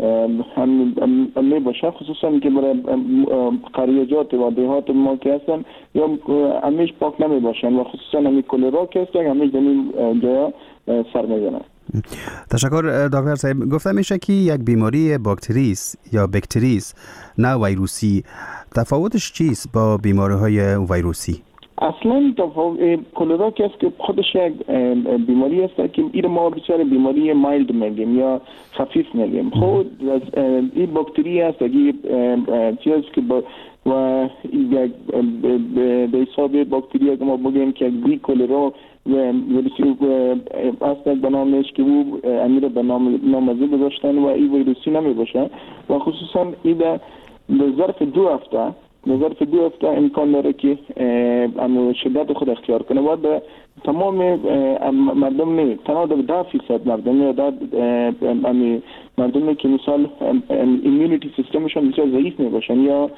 هم باشه خصوصا که برای قریجات و دیهات ما که هستن یا همیش پاک نمی باشن و خصوصا همی کلرا که هستن همیش در این جایا سر میزنن. تشکر دکتر صاحب. گفته میشه که یک بیماری باکتریس یا بکتریس نه ویروسی، تفاوتش چیست با بیماری های ویروسی؟ اصلا کلرا که است که خودش یک بیماری است که این ما بسیار بیماری مایلد میگیم یا خفیف میگیم. خود این باکتری است که چیزی که و یک به حساب باکتری که ما بگیم که بی کلرا و ویروسی است به نامش که او امیر به نام گذاشتن و این ویروسی نمی باشه و خصوصا این به ظرف 2 هفته امکان داره که شدت خود اختیار کنه و به تمام مردم نه، تنها در 10% مردم یا مردمی که مثال ایمیونیتی سیستمشون بسیار ضعیف میباشن یا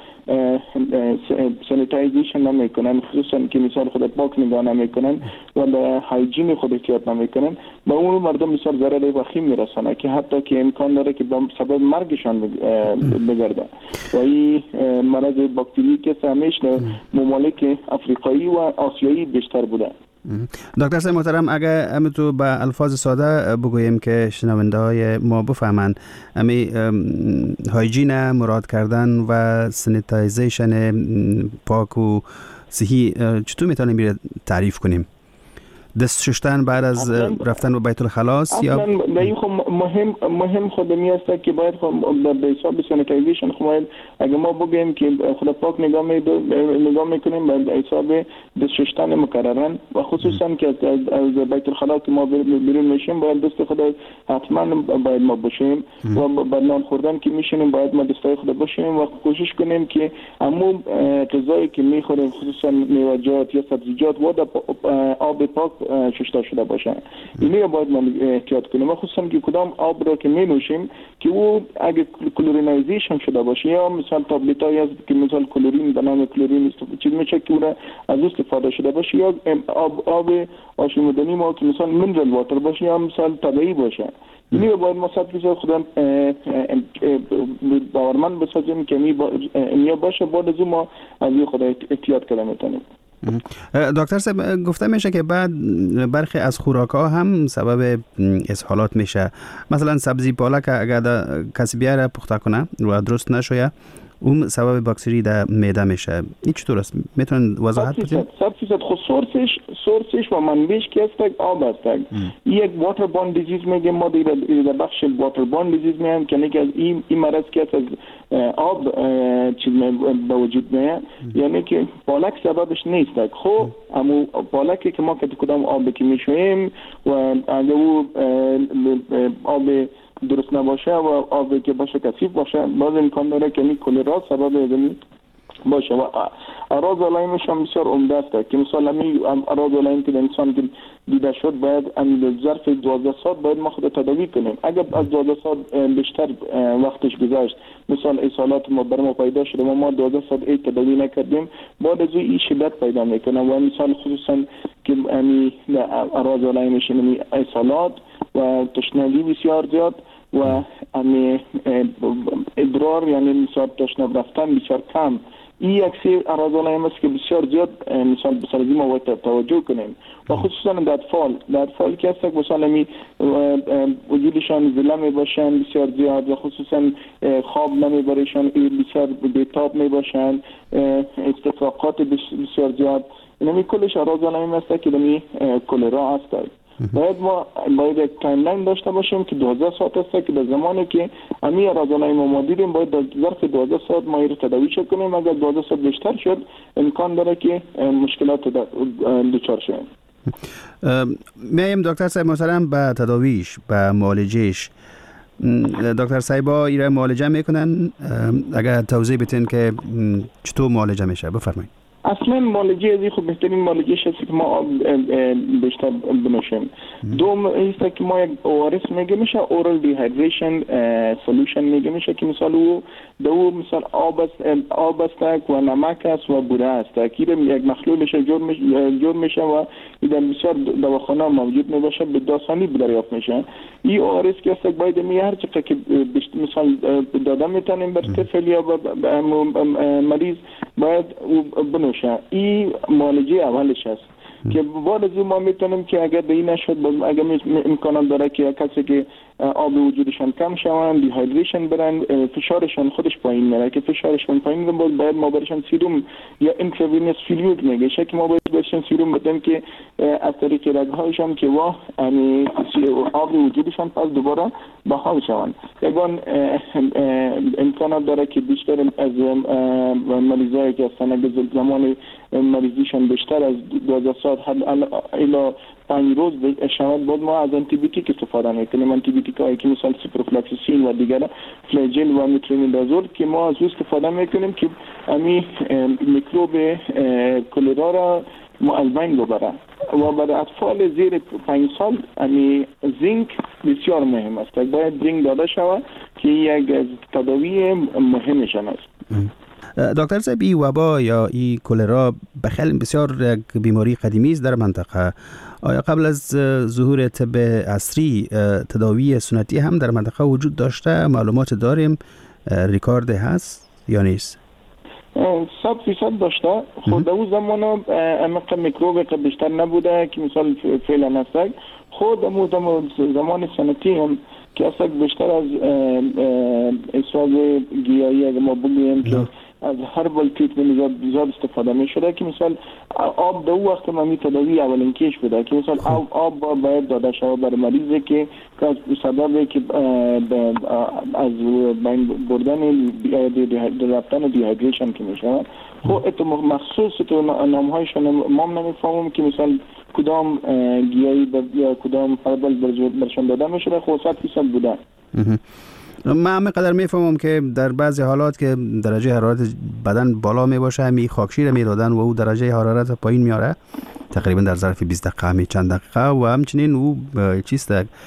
سانیتایزیشن نمیکنن، خصوصا که مثال خود پاک نگاه نمیکنن و به هایجین خود احتیاط نمیکنن، با اون مردم مثال ضرر وخیم میرسانه که حتی که امکان داره که به سبب مرگشان بگرده و این مرض باکتری که همیشه در ممالک افریقایی و آسیایی بیشتر بوده. دکتر صاحب محترم، اگه تو به الفاظ ساده بگوییم که شنونده های ما بفهمن، امی هایجین مراد کردن و سانیتایزیشن پاک و صحی چطور میتونیم تعریف کنیم؟ دست شستن بعد از رفتن به بیت الخلاص یا مهم خود میاسته که باید به حساب سانیتایزیشن خواهد اگه ما بگیم که خود پاک نگاه میکنیم به حساب دست شستن مکررن و خصوصا که از بیت الخلاص که ما بیرون میشیم باید دست خود حتما باید ما باشیم و بعد نان خوردن که میشینیم باید ما دستای خود باشیم و کوشش کنیم که عموم غذایی که میخوریم خصوصا میوه‌جات یا سبزیجات و آب پاک شسته شده باشه. اینو باید ما احتیاط کنیم و خصوصا که کدام آب را که می نوشیم که او اگه کلورینایزیشن شده باشه یا مثلا تابلتایی هست که مثلا کلورین به نام کلورین چیز میشه که اون از استفاده شده باشه یا آب آشامیدنی ما که مثلا منرال واتر باشه یا مثلا طبیعی باشه. اینو باید ما صد خودم باورمند بسازیم که اینیا باشه بعد از ما از خود احتیاط کنیم میتونیم. دکتر صاحب گفته میشه که بعد برخی از خوراک‌ها هم سبب اسهالات میشه، مثلا سبزی پالک اگر کسی بیاره پخته کنه و درست نشه اون سبب باکتری در معده میشه. این چطور است؟ میتونن وضاحت بدین؟ 100% خود سورسش و منبعش که است آب است. یک واتر بورن دیزیز میگه ما در بخش واتر بورن دیزیز میگیم که نیک از این مرض که از آب چیز به وجود میاد، یعنی که پالک سببش نیست. خب اما پالکی که ما کدام آب که میشویم و اگه او آب درست نباشه و آبی که باشه کثیف باشه باز امکان داره که این کلرا سبب ازمی باشه و اعراض علائمش هم بسیار عمده است که مثلا همین اعراض علائم که انسان دیده شد باید در ظرف 12 ساعت باید ما خود تداوی کنیم. اگر از 12 ساعت بیشتر وقتش گذشت مثلا اسهالات ما بر ما پیدا شده و ما 12 ساعت تداوی نکردیم بعد از این شدت پیدا میکنه و مثلا خصوصا که همین اعراض علائمش یعنی اسهالات و تشنگی بسیار زیاد و همین ادرار یعنی مثلا تشنه رفتن بسیار کم. این یک سری اعراض علائم است که بسیار زیاد مثلا به سرزی ما باید توجه کنیم و خصوصا در اطفال که هست مثلا می وجودشان ضلع می باشن بسیار زیاد و خصوصا خواب نمی بارشان بسیار بیتاب می باشن، استفراغات بسیار زیاد. اینمی کلش اعراض علائم است که دمی کلرا هست. باید یک تایملاین داشته باشیم که 12 ساعت است که در زمانی که همه رازانای ما دیدیم باید در ظرف 12 ساعت ما رو تداوی کنیم. اگر 12 ساعت بیشتر شد امکان داره که مشکلات دچار شویم. میایم دکتر صاحب مثلا به تداویش به معالجهش دکتر صاحبا ایره معالجه میکنن؟ اگر توضیح بدین که چطور معالجه میشه بفرمایید. اصلا معالجه ازی خب بهترین معالجه هست که ما آب بیشتر بنوشیم. دوم است که ما یک ORS میگه میشه اورال دیهایدریشن سولوشن میگه میشه که مثلا دو مثلا آب است و نمک است و بوره است که یک مخلولش جور میشه و در بسیار دواخانه موجود میباشه به داستانی دریافت میشه. این ORS که است باید هر چقدر که مثلا داده میتونیم بر طفل یا مریض باید بنوشه. این معالجه اولش است که بعد از ما میتونیم که اگر به این نشد اگر امکان داره که کسی که آب وجودشان کم شوند دیهایدریشن برن فشارشان خودش پایین میره که فشارشان پایین بود باید ما برشان سیروم یا اینتراوینوس فلوید میگه که ما باید برشان سیروم بدیم که از طریق رگهایشان که یعنی آب وجودشان پس دوباره بحال شوند. یگان امکانات داره که بیشتر از مریضایی که هستن اگر زمان مریضیشان بیشتر از 12 ساعت الی 5 روز شود بود ما از آنتی بیوتیک استفاده میکنیم. آنتی بیوتیک هایی که مثلا سیپروفلاکسیسین و دیگر فلاجل و مترونیدازول که ما از استفاده میکنیم که امی میکروب کلرا را از بین ببره. و برای اطفال زیر 5 سال امی زینک بسیار مهم است. باید زینک داده شود که یک از تداوی مهمشان است. دکتر صاحب این وبا یا این کلرا بخیل بسیار یک بیماری قدیمی است در منطقه. آیا قبل از ظهور طب عصری تداوی سنتی هم در منطقه وجود داشته؟ معلومات داریم؟ ریکارد هست یا نیست؟ 100% داشته. خود او زمان امق میکروب بیشتر نبوده که مثال فعلا هست. خود زمان سنتی هم که اصلا بیشتر از اصاب گیاهی اگر ما بگویم که از هربال تریتمنت زیاد استفاده می شده که مثال آب دو وقت ما تداوی اولین کیش بوده که مثال آب باید داده شود برای مریضی که از سبب که از بین بردن رفتن دیهایدریشن که می شود. خب مخصوص تو نامهایشان ما نمیفهمم که مثال کدام گیاهی یا کدام هربال برشان داده می شده. خب 100% بوده. من همینقدر میفهمم که در بعضی حالات که درجه حرارت بدن بالا می باشه همی خاکشیر می دادن و او درجه حرارت پایین میاره تقریبا در ظرف 20 دقیقه همی چند دقیقه و همچنین او چیست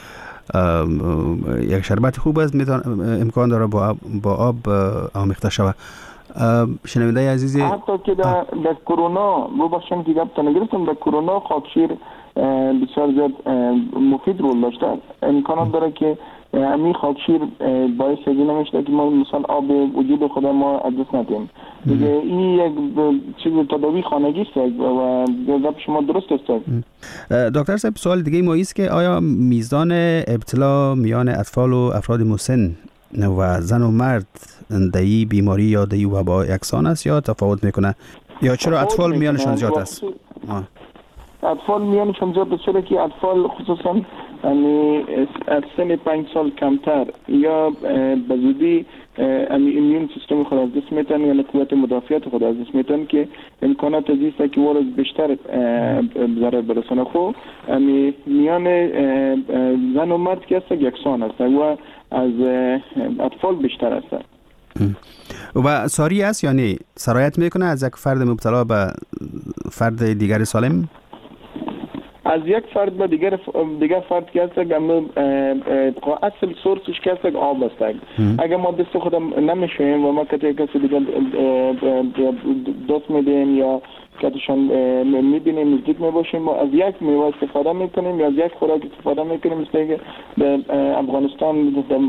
یک شربت خوب است امکان داره با آب آمیخته شود. شنونده عزیزی حتی که در کرونا ببخشم که گپ نگرفتم در کرونا خاکشیر بسیار زیاد مفید رول داشته. امکانات داره که همین خاکشیر باعث از این نمیشه که ما مثلا آب وجود خود ما از دست ندیم. دیگه این یک چیز تداوی خانگی است و گپ شما درست است. دکتر صاحب سوال دیگه ما است که آیا میزان ابتلا میان اطفال و افراد مسن و زن و مرد در این بیماری یا در این وبا یکسان است یا تفاوت میکنه یا چرا اطفال میانشان زیاد است؟ اطفال میانشان زیاد است که اطفال خصوصا یعنی از سن 5 سال کمتر یا به زودی ایمیون سیستم خود از دست میتن یا قوت مدافعت خود از دست میتن که امکانات از است که ورز بیشتر ضرر برسانه. خب میان زن و مرد که است یکسان است و از اطفال بیشتر است. و ساری است یا نه؟ سرایت میکنه از یک فرد مبتلا به فرد دیگر سالم؟ از یک فرد به دیگر فرد که هست اصل سورسش که هست آب است. اگر ما دست خودم نمیشویم و ما کسی دیگر دست میدیم یا کتشان میبینیم نزدیک میباشیم ما از یک میوه استفاده میکنیم یا از یک خوراک استفاده میکنیم مثل که در افغانستان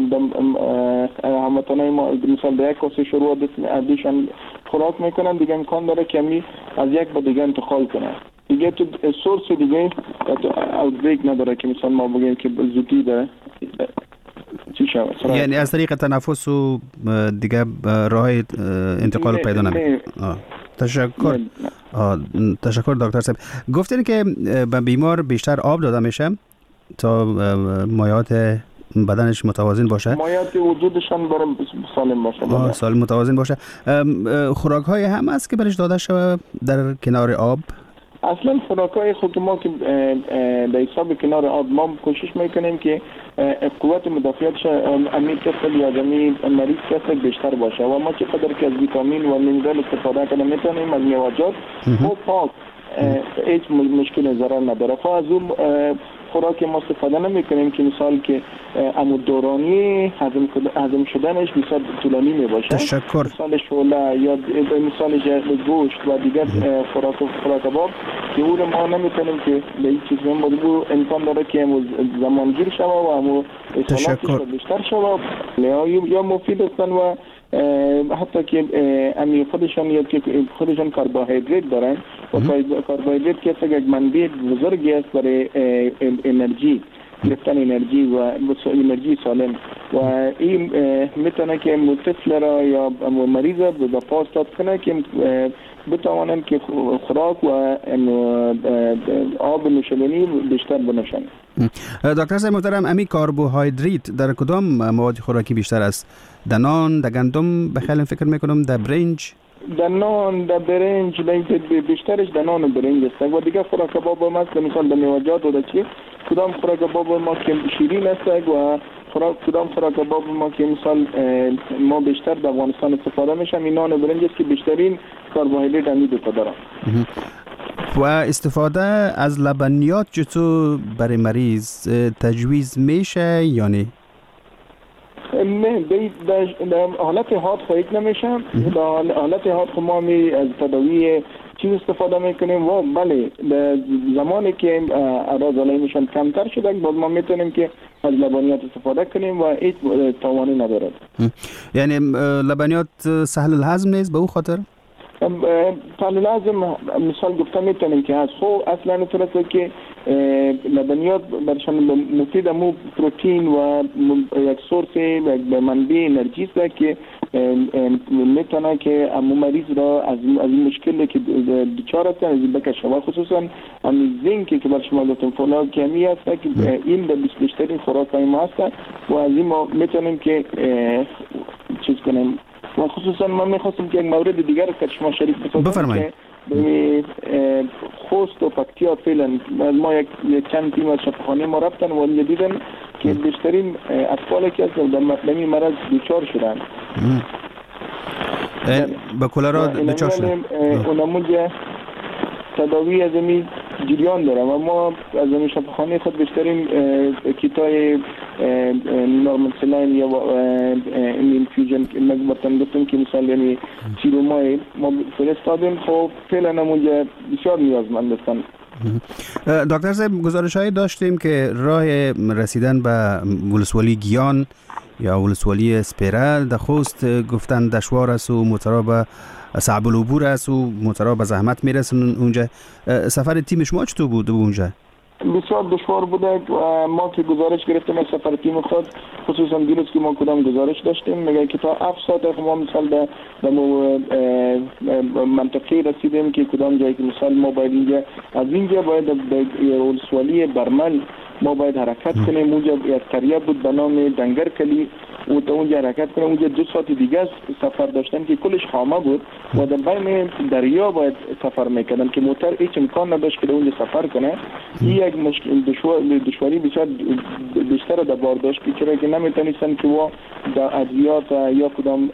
هموطنای ما مثال در یک کاسه شروع عادیشان خوراک میکنن دیگه امکان داره که از یک به دیگه انتقال کنه. دیگه تو سورس دیگه اوتبریک نداره که مثلا ما بگیم که زودی داره چی شود. یعنی از طریق تنفس و دیگه راه انتقال پیدا نمیکنه. تشکر دکتر صاحب. گفتین که به بیمار بیشتر آب داده میشه تا مایعات بدنش متوازن باشه، مایعات وجودشان برای سالم باشه، سالم متوازن باشه. خوراک های هم است که برش داده شده در کنار آب؟ اصلا خوراک های خود ما که در حساب کنار آب ما کوشش میکنیم که قوت مدافعتش امیر کسل یا زمین مریض کسل بیشتر باشه و ما چقدر که از ویتامین و مینرال استفاده کنیم میتونیم از میوه‌جات خوب پاک هیچ مشکل ضرر نداره. از اون خوراک ما استفاده نمی کنیم که مثال که عمود دورانی هضم شدنش مثال طولانی می باشه. تشکر. مثال شعله یا مثال گوشت و دیگر خوراک باب که اون ما نمی کنیم که به این چیز بود امکان داره که زمانگیر شوه و همو اصالاتش بیشتر شوه یا مفید هستن و حتی که امی خودشان یاد که خودشان کربوهیدرات دارن و کربوهیدرات که یک منبع بزرگی است برای انرژی گرفتن انرژی و انرژی سالم و این میتونه که طفل را یا مریض را به پاس داد کنه که بتوانند که خوراک و آب نوشابه بیشتر بنوشن. دکتر صاحب محترم، امی کربوهیدرات در کدام مواد خوراکی بیشتر است؟ در نان، در گندم بخیلی فکر میکنم، در برنج؟ در نان، در برنج، بیشترش در نان و برنج است و دیگه خوراک باب ما است مثال در میوه‌جات و در چی کدام خوراک باب ما که شیرین است و کدام خوراک باب ما که مثال ما بیشتر در افغانستان استفاده میشم این نان و برنج است که بیشترین کربوهیدرات امی دو تا داره. و استفاده از لبنیات چطور برای مریض تجویز میشه یا نه؟ نه در حالت حاد خواهید نمیشم. در حالت حاد ما می از تداوی چیز استفاده میکنیم و بله در زمانی که اعراض علیه‌شان کمتر شده باز ما میتونیم که از لبنیات استفاده کنیم و هیچ تاوانی ندارد. یعنی لبنیات سهل الهضم نیست به او خاطر؟ سهل الهضم مثال گفتم میتونیم که از خو اصلا فرصه که لبنیات برشان مفید مو پروتین و یک سورس یک منبع انرژی است که میتونه که مریض را از این مشکلی که دچار است از بکشه و خصوصا زینک که بر شما گفتم فولاد کمی است که این به بیشترین خوراک ما است و از این ما میتونیم که چیز کنیم و خصوصا ما میخواستم که یک مورد دیگر که شما شریک بفرمایید. به خوست و پکتیا فعلا ما یک چند تیم از شفاخانه ما رفتن و دیدن که بیشترین اطفالی که در مطلبی مرض دچار شدن با کلرا دچار شدن اونمونجا تداوی از این جریان داره و ما از این شفاخانه خود بیشترین کیتای نورمال سلاین یا اینفیوژن مثلا گفتم که مثلا یعنی سیرومای ما فرستادیم خب فعلا نمونجا بسیار نیازمند هستن. دکتر صاحب گزارش‌هایی داشتیم که راه رسیدن به ولسوالی گیان یا ولسوالی سپیره در خوست گفتن دشوار است و مترا صعب العبور است و مترا به زحمت میرسن اونجا. سفر تیم شما چطور بود اونجا؟ بسیار دشوار بوده و ما که گزارش گرفتیم از سفر تیم خود خصوصا دیروز که ما کدام گزارش داشتیم میگه که تا 7 ساعت ما مثال به منطقه رسیدیم که کدام جایی که مثال ما باید اینجا از اینجا باید به ولسوالی برمل ما باید حرکت کنیم. اونجا یک قریه بود به نام دنگرکلی و تا اونجا حرکت کنیم. اونجا 2 ساعت دیگه سفر داشتن که کلش خامه بود و در بین دریا باید سفر میکردن که موتر هیچ امکان نداشت که اونجا سفر کنه. این یک مشکل دشواری بسیار بیشتر در بار داشت که چرا که نمیتونستن که و در ادویات یا کدام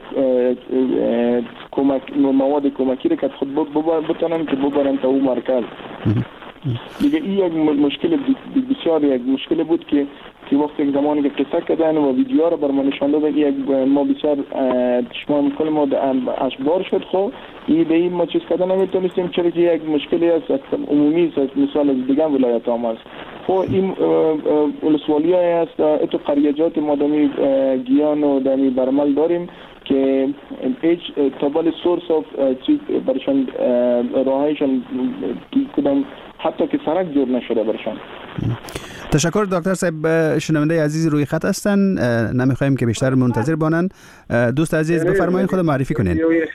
مواد کمکی را که خود بتونن که ببرن تا اون مرکز. دیگه این یک مشکل بسیار یک مشکل بود که وقتی زمانی که قصه کردن و ویدیوها رو بر ما نشان دادن یک ما بسیار شما کل ما اشبار شد. خب این ما چیز کردن نمیتونستیم چرا که یک مشکلی است عمومی است مثال از دیگه ولایت ها است. خب این ولسوالی است اتو قریجات ما دمی گیان و دمی برمل داریم که هیچ تابل سورس آف چیز برشان راهایشان کدام حتی که سرک جور نشده برشان. تشکر دکتر صاحب. شنونده عزیز روی خط هستن، نمیخوایم که بیشتر منتظر بانن. دوست عزیز بفرمایید خود معرفی کنین.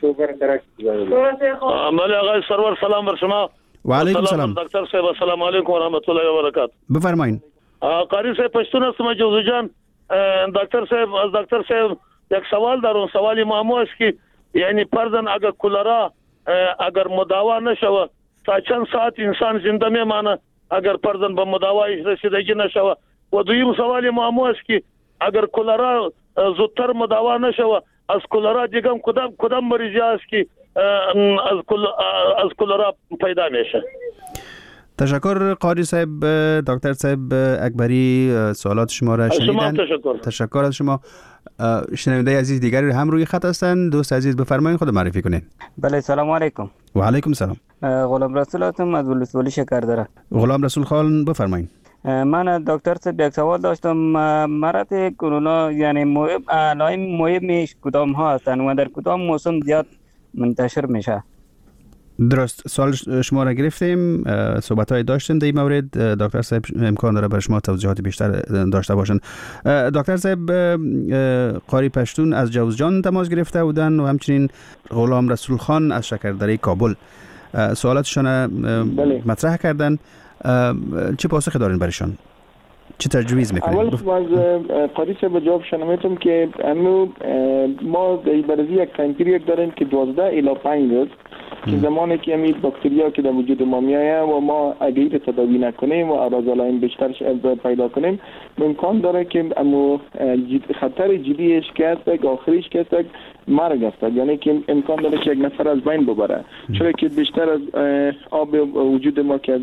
بله آقای سرور سلام بر شما. و علیکم سلام دکتر صاحب. السلام علیکم و رحمت الله و برکاته. بفرمایید. قاری صاحب پشتون هستم جوزو جان. دکتر صاحب یک سوال دارم. سوالی ما است که یعنی فرضاً اگر کولرا اگر مداوا نشود تا چند ساعت انسان زنده میمانه اگر فرضاً به مداوایش رسیدگی نشود؟ و دویم سوالی ما است که اگر کولرا زودتر مداوا نشود از کولرا دیگه کدام مریضی است که از کولرا پیدا میشه؟ تشکر قاری صاحب. دکتر صاحب اکبری سوالات شما را شنیدن. تشکر از شما. شنونده عزیز دیگری هم روی خط هستند. دوست عزیز بفرمایید خود معرفی کنین. بله سلام علیکم. و علیکم سلام. غلام رسول هستم از ولسوالی شکردره. غلام رسول خان بفرمایید. من دکتر صاحب یک سوال داشتم. مرض کرونا یعنی علائم مهمش کدام ها هستند و در کدام موسم زیاد منتشر میشه؟ درست، سوال شما را گرفتیم، صحبت های داشتیم در این مورد. دکتر صاحب امکان داره بر شما توضیحات بیشتر داشته باشند. دکتر صاحب قاری پشتون از جوزجان تماس گرفته بودن و همچنین غلام رسول خان از شکردره کابل سوالاتشان مطرح کردن. چه پاسخی دارین برشان؟ چه تجویز میکنید؟ اول از قاری صاحب جواب شنمیتم که ما در برزی یک تایم پیریود داریم که 12 الی 5 روز که زمانی که این باکتریا که در وجود ما میایه و ما اگه تداوی نکنیم و اعراض علائم بیشتر پیدا کنیم امکان داره که خطر جدیش که هست آخریش که هست مرگ است، یعنی که امکان داره که یک نفر از بین ببره، چرا که بیشتر از آب وجود ما که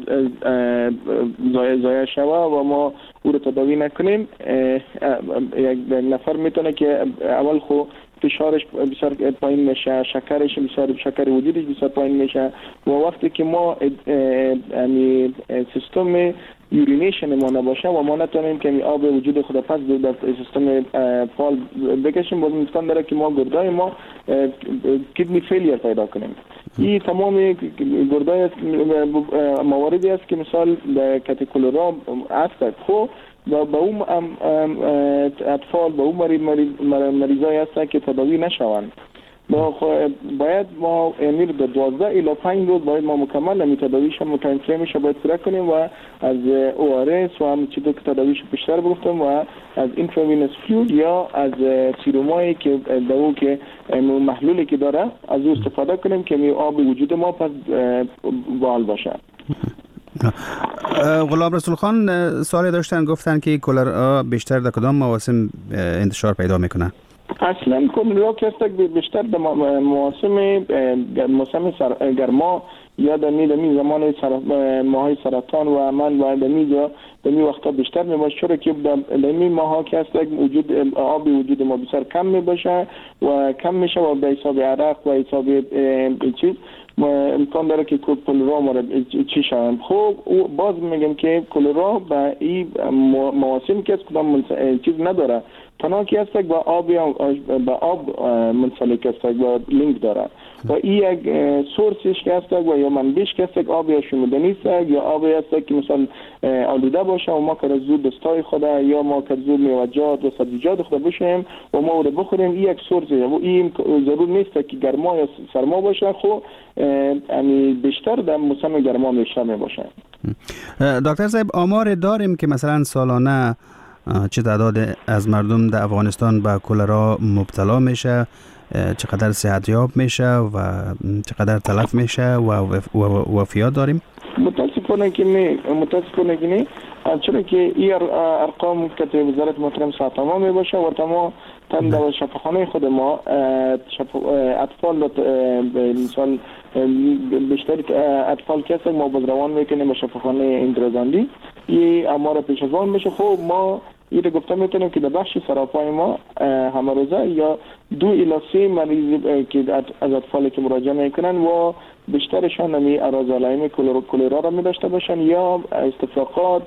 ضایع شوه و ما او رو تداوی نکنیم یک نفر میتونه که اول خو فشارش بسیار پایین میشه، شکرش بسیار شکر وجودش بسیار پایین میشه و وقتی که ما یعنی سیستم یورینیشن ما نباشه و ما نتونیم که آب وجود خود پس در سیستم فال بکشیم باز امکان داره که ما گردای ما کدنی فیلیر پیدا کنیم. این تمام گردای مواردی است که مثال کت کولرا است خو و به اون اطفال به اون مریضای هستن که تداوی نشوند. باید ما امیر در 12 الی 5 روز باید ما مکمل می تداویش متنفرمیش باید سرک کنیم و از ORS و هم چیزی که تداویش بیشتر بگفتم و از اینتراوینس فلوید یا از سیرومایی که دو که محلولی که داره از او استفاده کنیم که می آب وجود ما پس بال باشه. غلام رسول خان سوالی داشتن، گفتن که کولرا بیشتر در کدام مواسم انتشار پیدا میکنه؟ اصلا کولرا که بیشتر در مواسم گرما یا در می زمان ماهای سرطان و من و در می وقتا بیشتر میباشه، چرا که در می ماها که هست وجود آب وجود ما بسیار کم میباشه و کم میشه و به حساب عرق و حساب چیز امکان داره که کولرا مورد چی شوند. خب باز میگم که کولرا به این مواسم که کدام چیز نداره، تنها که هست با آب منسلک است و لینک داره و این یک سورسش که هست و یا منبعش که هست آب یا شمودنی است یا آب هست که مثلا آلوده باشه و ما که زود دستای خود یا ما که زود میوه‌جات و سبزیجات خود بشیم و ما رو بخوریم. این یک سورس و این ضرور نیست که گرما یا سرما باشه، خب یعنی بیشتر در موسم گرما بیشتر میباشه. دکتر صاحب آمار داریم که مثلا سالانه چه تعداد از مردم در افغانستان به کولرا مبتلا میشه، چقدر صحتیاب میشه و چقدر تلف میشه و وفیات داریم؟ متاسفانه که نه، چون که این ارقام که وزارت محترم ساتما میباشه و تمام در شفاخانه خود ما اطفال مثال بیشتر اطفال که ما بازروان میکنیم به شفاخانه اندرزاندی این امار پیش از آن میشه. خب ما این گفته میتونیم که در بخش سراپای ما همه روزه یا 2 الی 3 مریض که از اطفالی که مراجعه میکنن و بیشترشان همی اعراض علائم کولرا را می داشته باشن یا استفراغات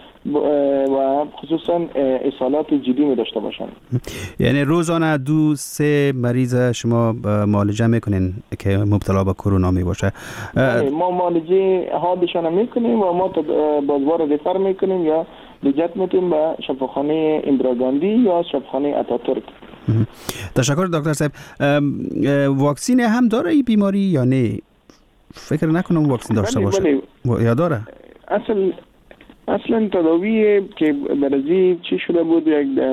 و خصوصا اسهالات جدی می داشته باشن. یعنی روزانه 2-3 مریض شما معالجه میکنین که مبتلا به کرونا می باشه؟ ما معالجه حادشان میکنیم و ما بازوار ریفر میکنیم یا لجت میتونیم به شفاخانه اندراگاندی یا شفاخانه اتاتورک. تشکر دکتر صاحب. واکسین هم داره این بیماری یا نه؟ فکر نکنم واکسین داشته باشه. یا داره؟ اصل اصلا تداوی که برزی چی شده بود،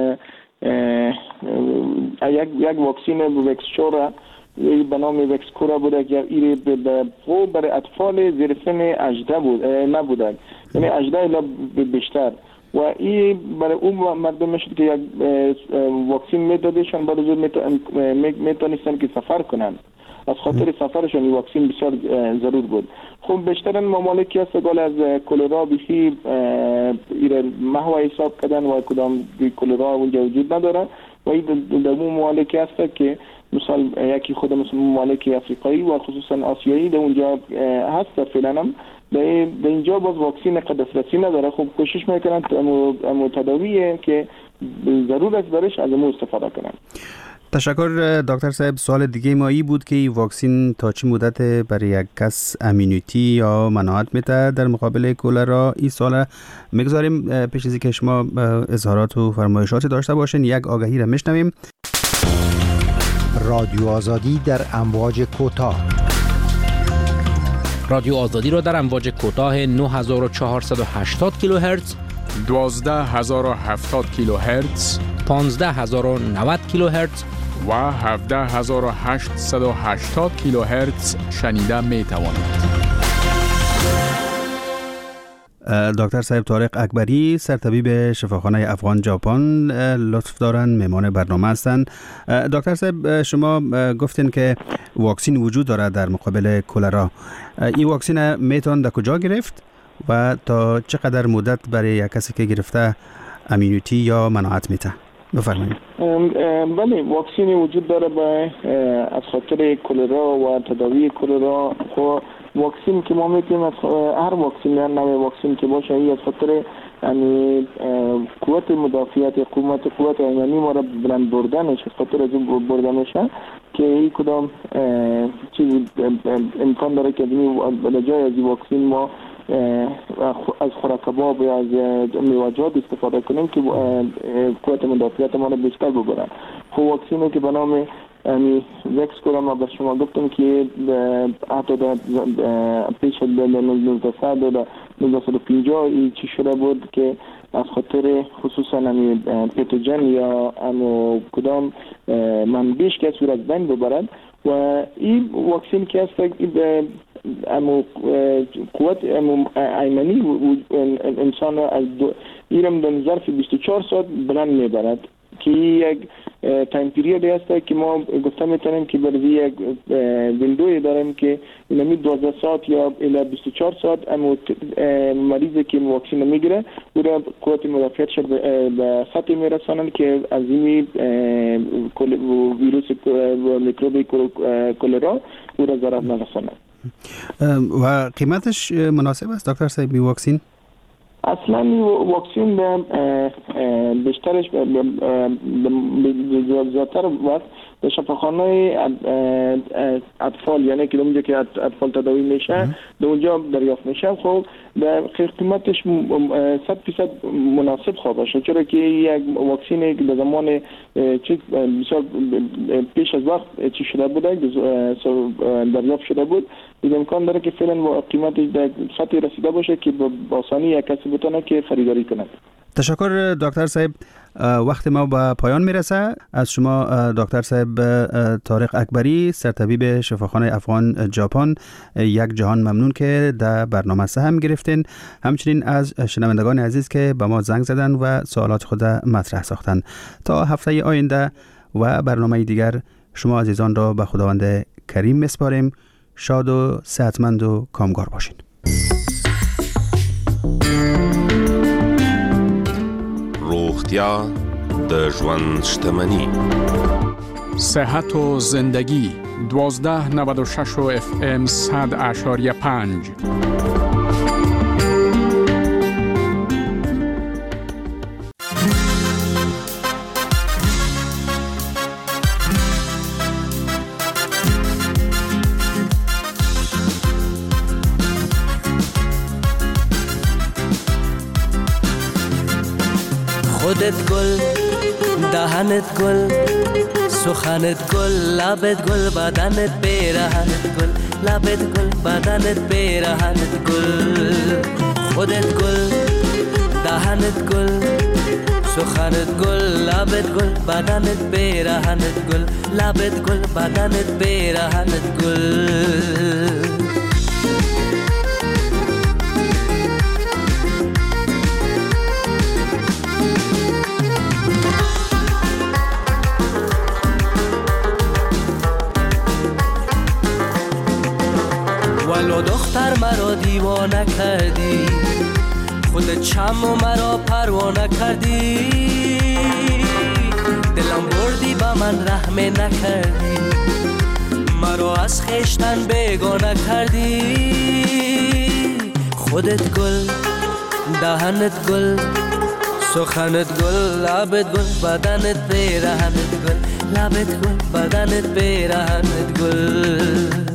یک واکسین وکسچورا به نام وکسکورا بود که این برای اطفال زیر سن 18 بود نبودن، یعنی 18 الی بیشتر، و این برای اون مردم میشد که یک واکسین میدادشان برای زود میتونستن که سفر کنن. از خاطر سفرشون این واکسین بسیار ضرور بود. خب بیشتر ممالکی هست که از کلرا بخی محو حساب کردن و کدام کلرا اونجا وجود نداره و این در اون ممالکی هست که مثال یکی خود مثل ممالک افریقایی و خصوصا آسیایی در اونجا هست فعلا هم در اینجا باز واکسین دسترسی نداره. خب کوشش میکنن امو تداویه که ضرور است برش از امو استفاده کنن. تشکر دکتر صاحب. سوال دیگه ما ای بود که واکسین تا چه مدت برای یک کس امینیتی یا مناعت میده در مقابل کلرا؟ این سوال میگذاریم پیش از اینکه شما اظهارات و فرمایشات داشته باشین. یک آگهی را میشنویم. رادیو آزادی در امواج کوتاه. رادیو آزادی را در امواج کوتاه 9480 کیلوهرتز، 12070 کیلوهرتز، 15090 کیلوهرتز و 17880 کیلوهرتز شنیده می توانید. دکتر صاحب طارق اکبری، سرطبیب شفاخانه افغان ژاپن لطف دارن، مهمان برنامه هستند. دکتر صاحب شما گفتین که واکسین وجود داره در مقابل کلرا. این واکسین میتون در کجا گرفت و تا چقدر مدت برای یک کسی که گرفته امینیتی یا مناعت میده؟ بفرمایید. بله، واکسین وجود داره از خاطر کلرا و تداوی کلرا. خب واکسین که ما میتونیم از هر واکسین یا نوع واکسین که باشه ای از خاطر یعنی قوت مدافعت قوت ایمنی ما را بلند بردنش از خاطر از اون برده میشه که این کدام چیز امکان داره که به جای از این واکسین ما از خوراک کباب یا از میوه‌جات استفاده کنیم که قوت مدافعت ما را بیشتر ببرن. خب واکسینی که به نام وکسکورا ما به شما گفتم که حتی پیش از 1900 و 1950 این چی شده بود که از خاطر خصوصا پتوژن یا کدام منبعش که صورت بین ببرد و این واکسین که هست قوت ایمنی انسان از ایرم در ظرف 24 ساعت بلند میبرد که یک تایم پیریود هست که ما گفته میتونیم که برای یک ویندوی داریم که اینمی 12 ساعت یا الی 24 ساعت مریضی که واکسین میگیره او را قوت مدافعتش به سطح میرسانن که از این ویروس و میکروب کلرا او را ضرر نرسانند. و قیمتش مناسب است دکتر صاحب واکسین؟ اصلا واکسین بیشترش زیادتر وقت به شفاخانه اطفال یعنی که اونجا که اطفال تداوی میشه در اونجا دریافت میشه. خب در قیمتش 100% مناسب خواه باشه، چرا که یک واکسینی که در زمان بسیار پیش از وقت چی شده بوده دریافت شده بود، این امکان داره که فعلا قیمتش در سطحی رسیده باشه که با آسانی یک کسی بتونه که خریداری کنه. تشکر دکتر صاحب. وقت ما به پایان میرسه. از شما دکتر صاحب طارق اکبری، سرطبیب شفاخانه افغان ژاپن، یک جهان ممنون که در برنامه سهم گرفتین. همچنین از شنوندگان عزیز که به ما زنگ زدن و سوالات خود مطرح ساختن. تا هفته آینده و برنامه دیگر شما عزیزان را به خداوند کریم میسپاریم. شاد و صحتمند و کامگار باشین. روغتیا د ژوند شتمني. صحت و زندگی 1296 FM 100.5. خودت گل، دهنت گل، سخنت گل، لبت گل، بدنت پیرهنت گل، لبت گل، بدنت پیرهنت گل. خودت گل، دهنت گل سخنت گل لبت گل بدنت پیرهنت گل لبت گل بدنت پیرهنت گل ولو دختر مرا دیوانه کردی خودت چم و مرا پروانه کردی دلم بردی با من رحم نکردی مرا از خیشتن بیگانه کردی خودت گل دهنت گل سخنت گل لبت گل بدنت پیرهنت گل لبت گل بدنت پیرهنت گل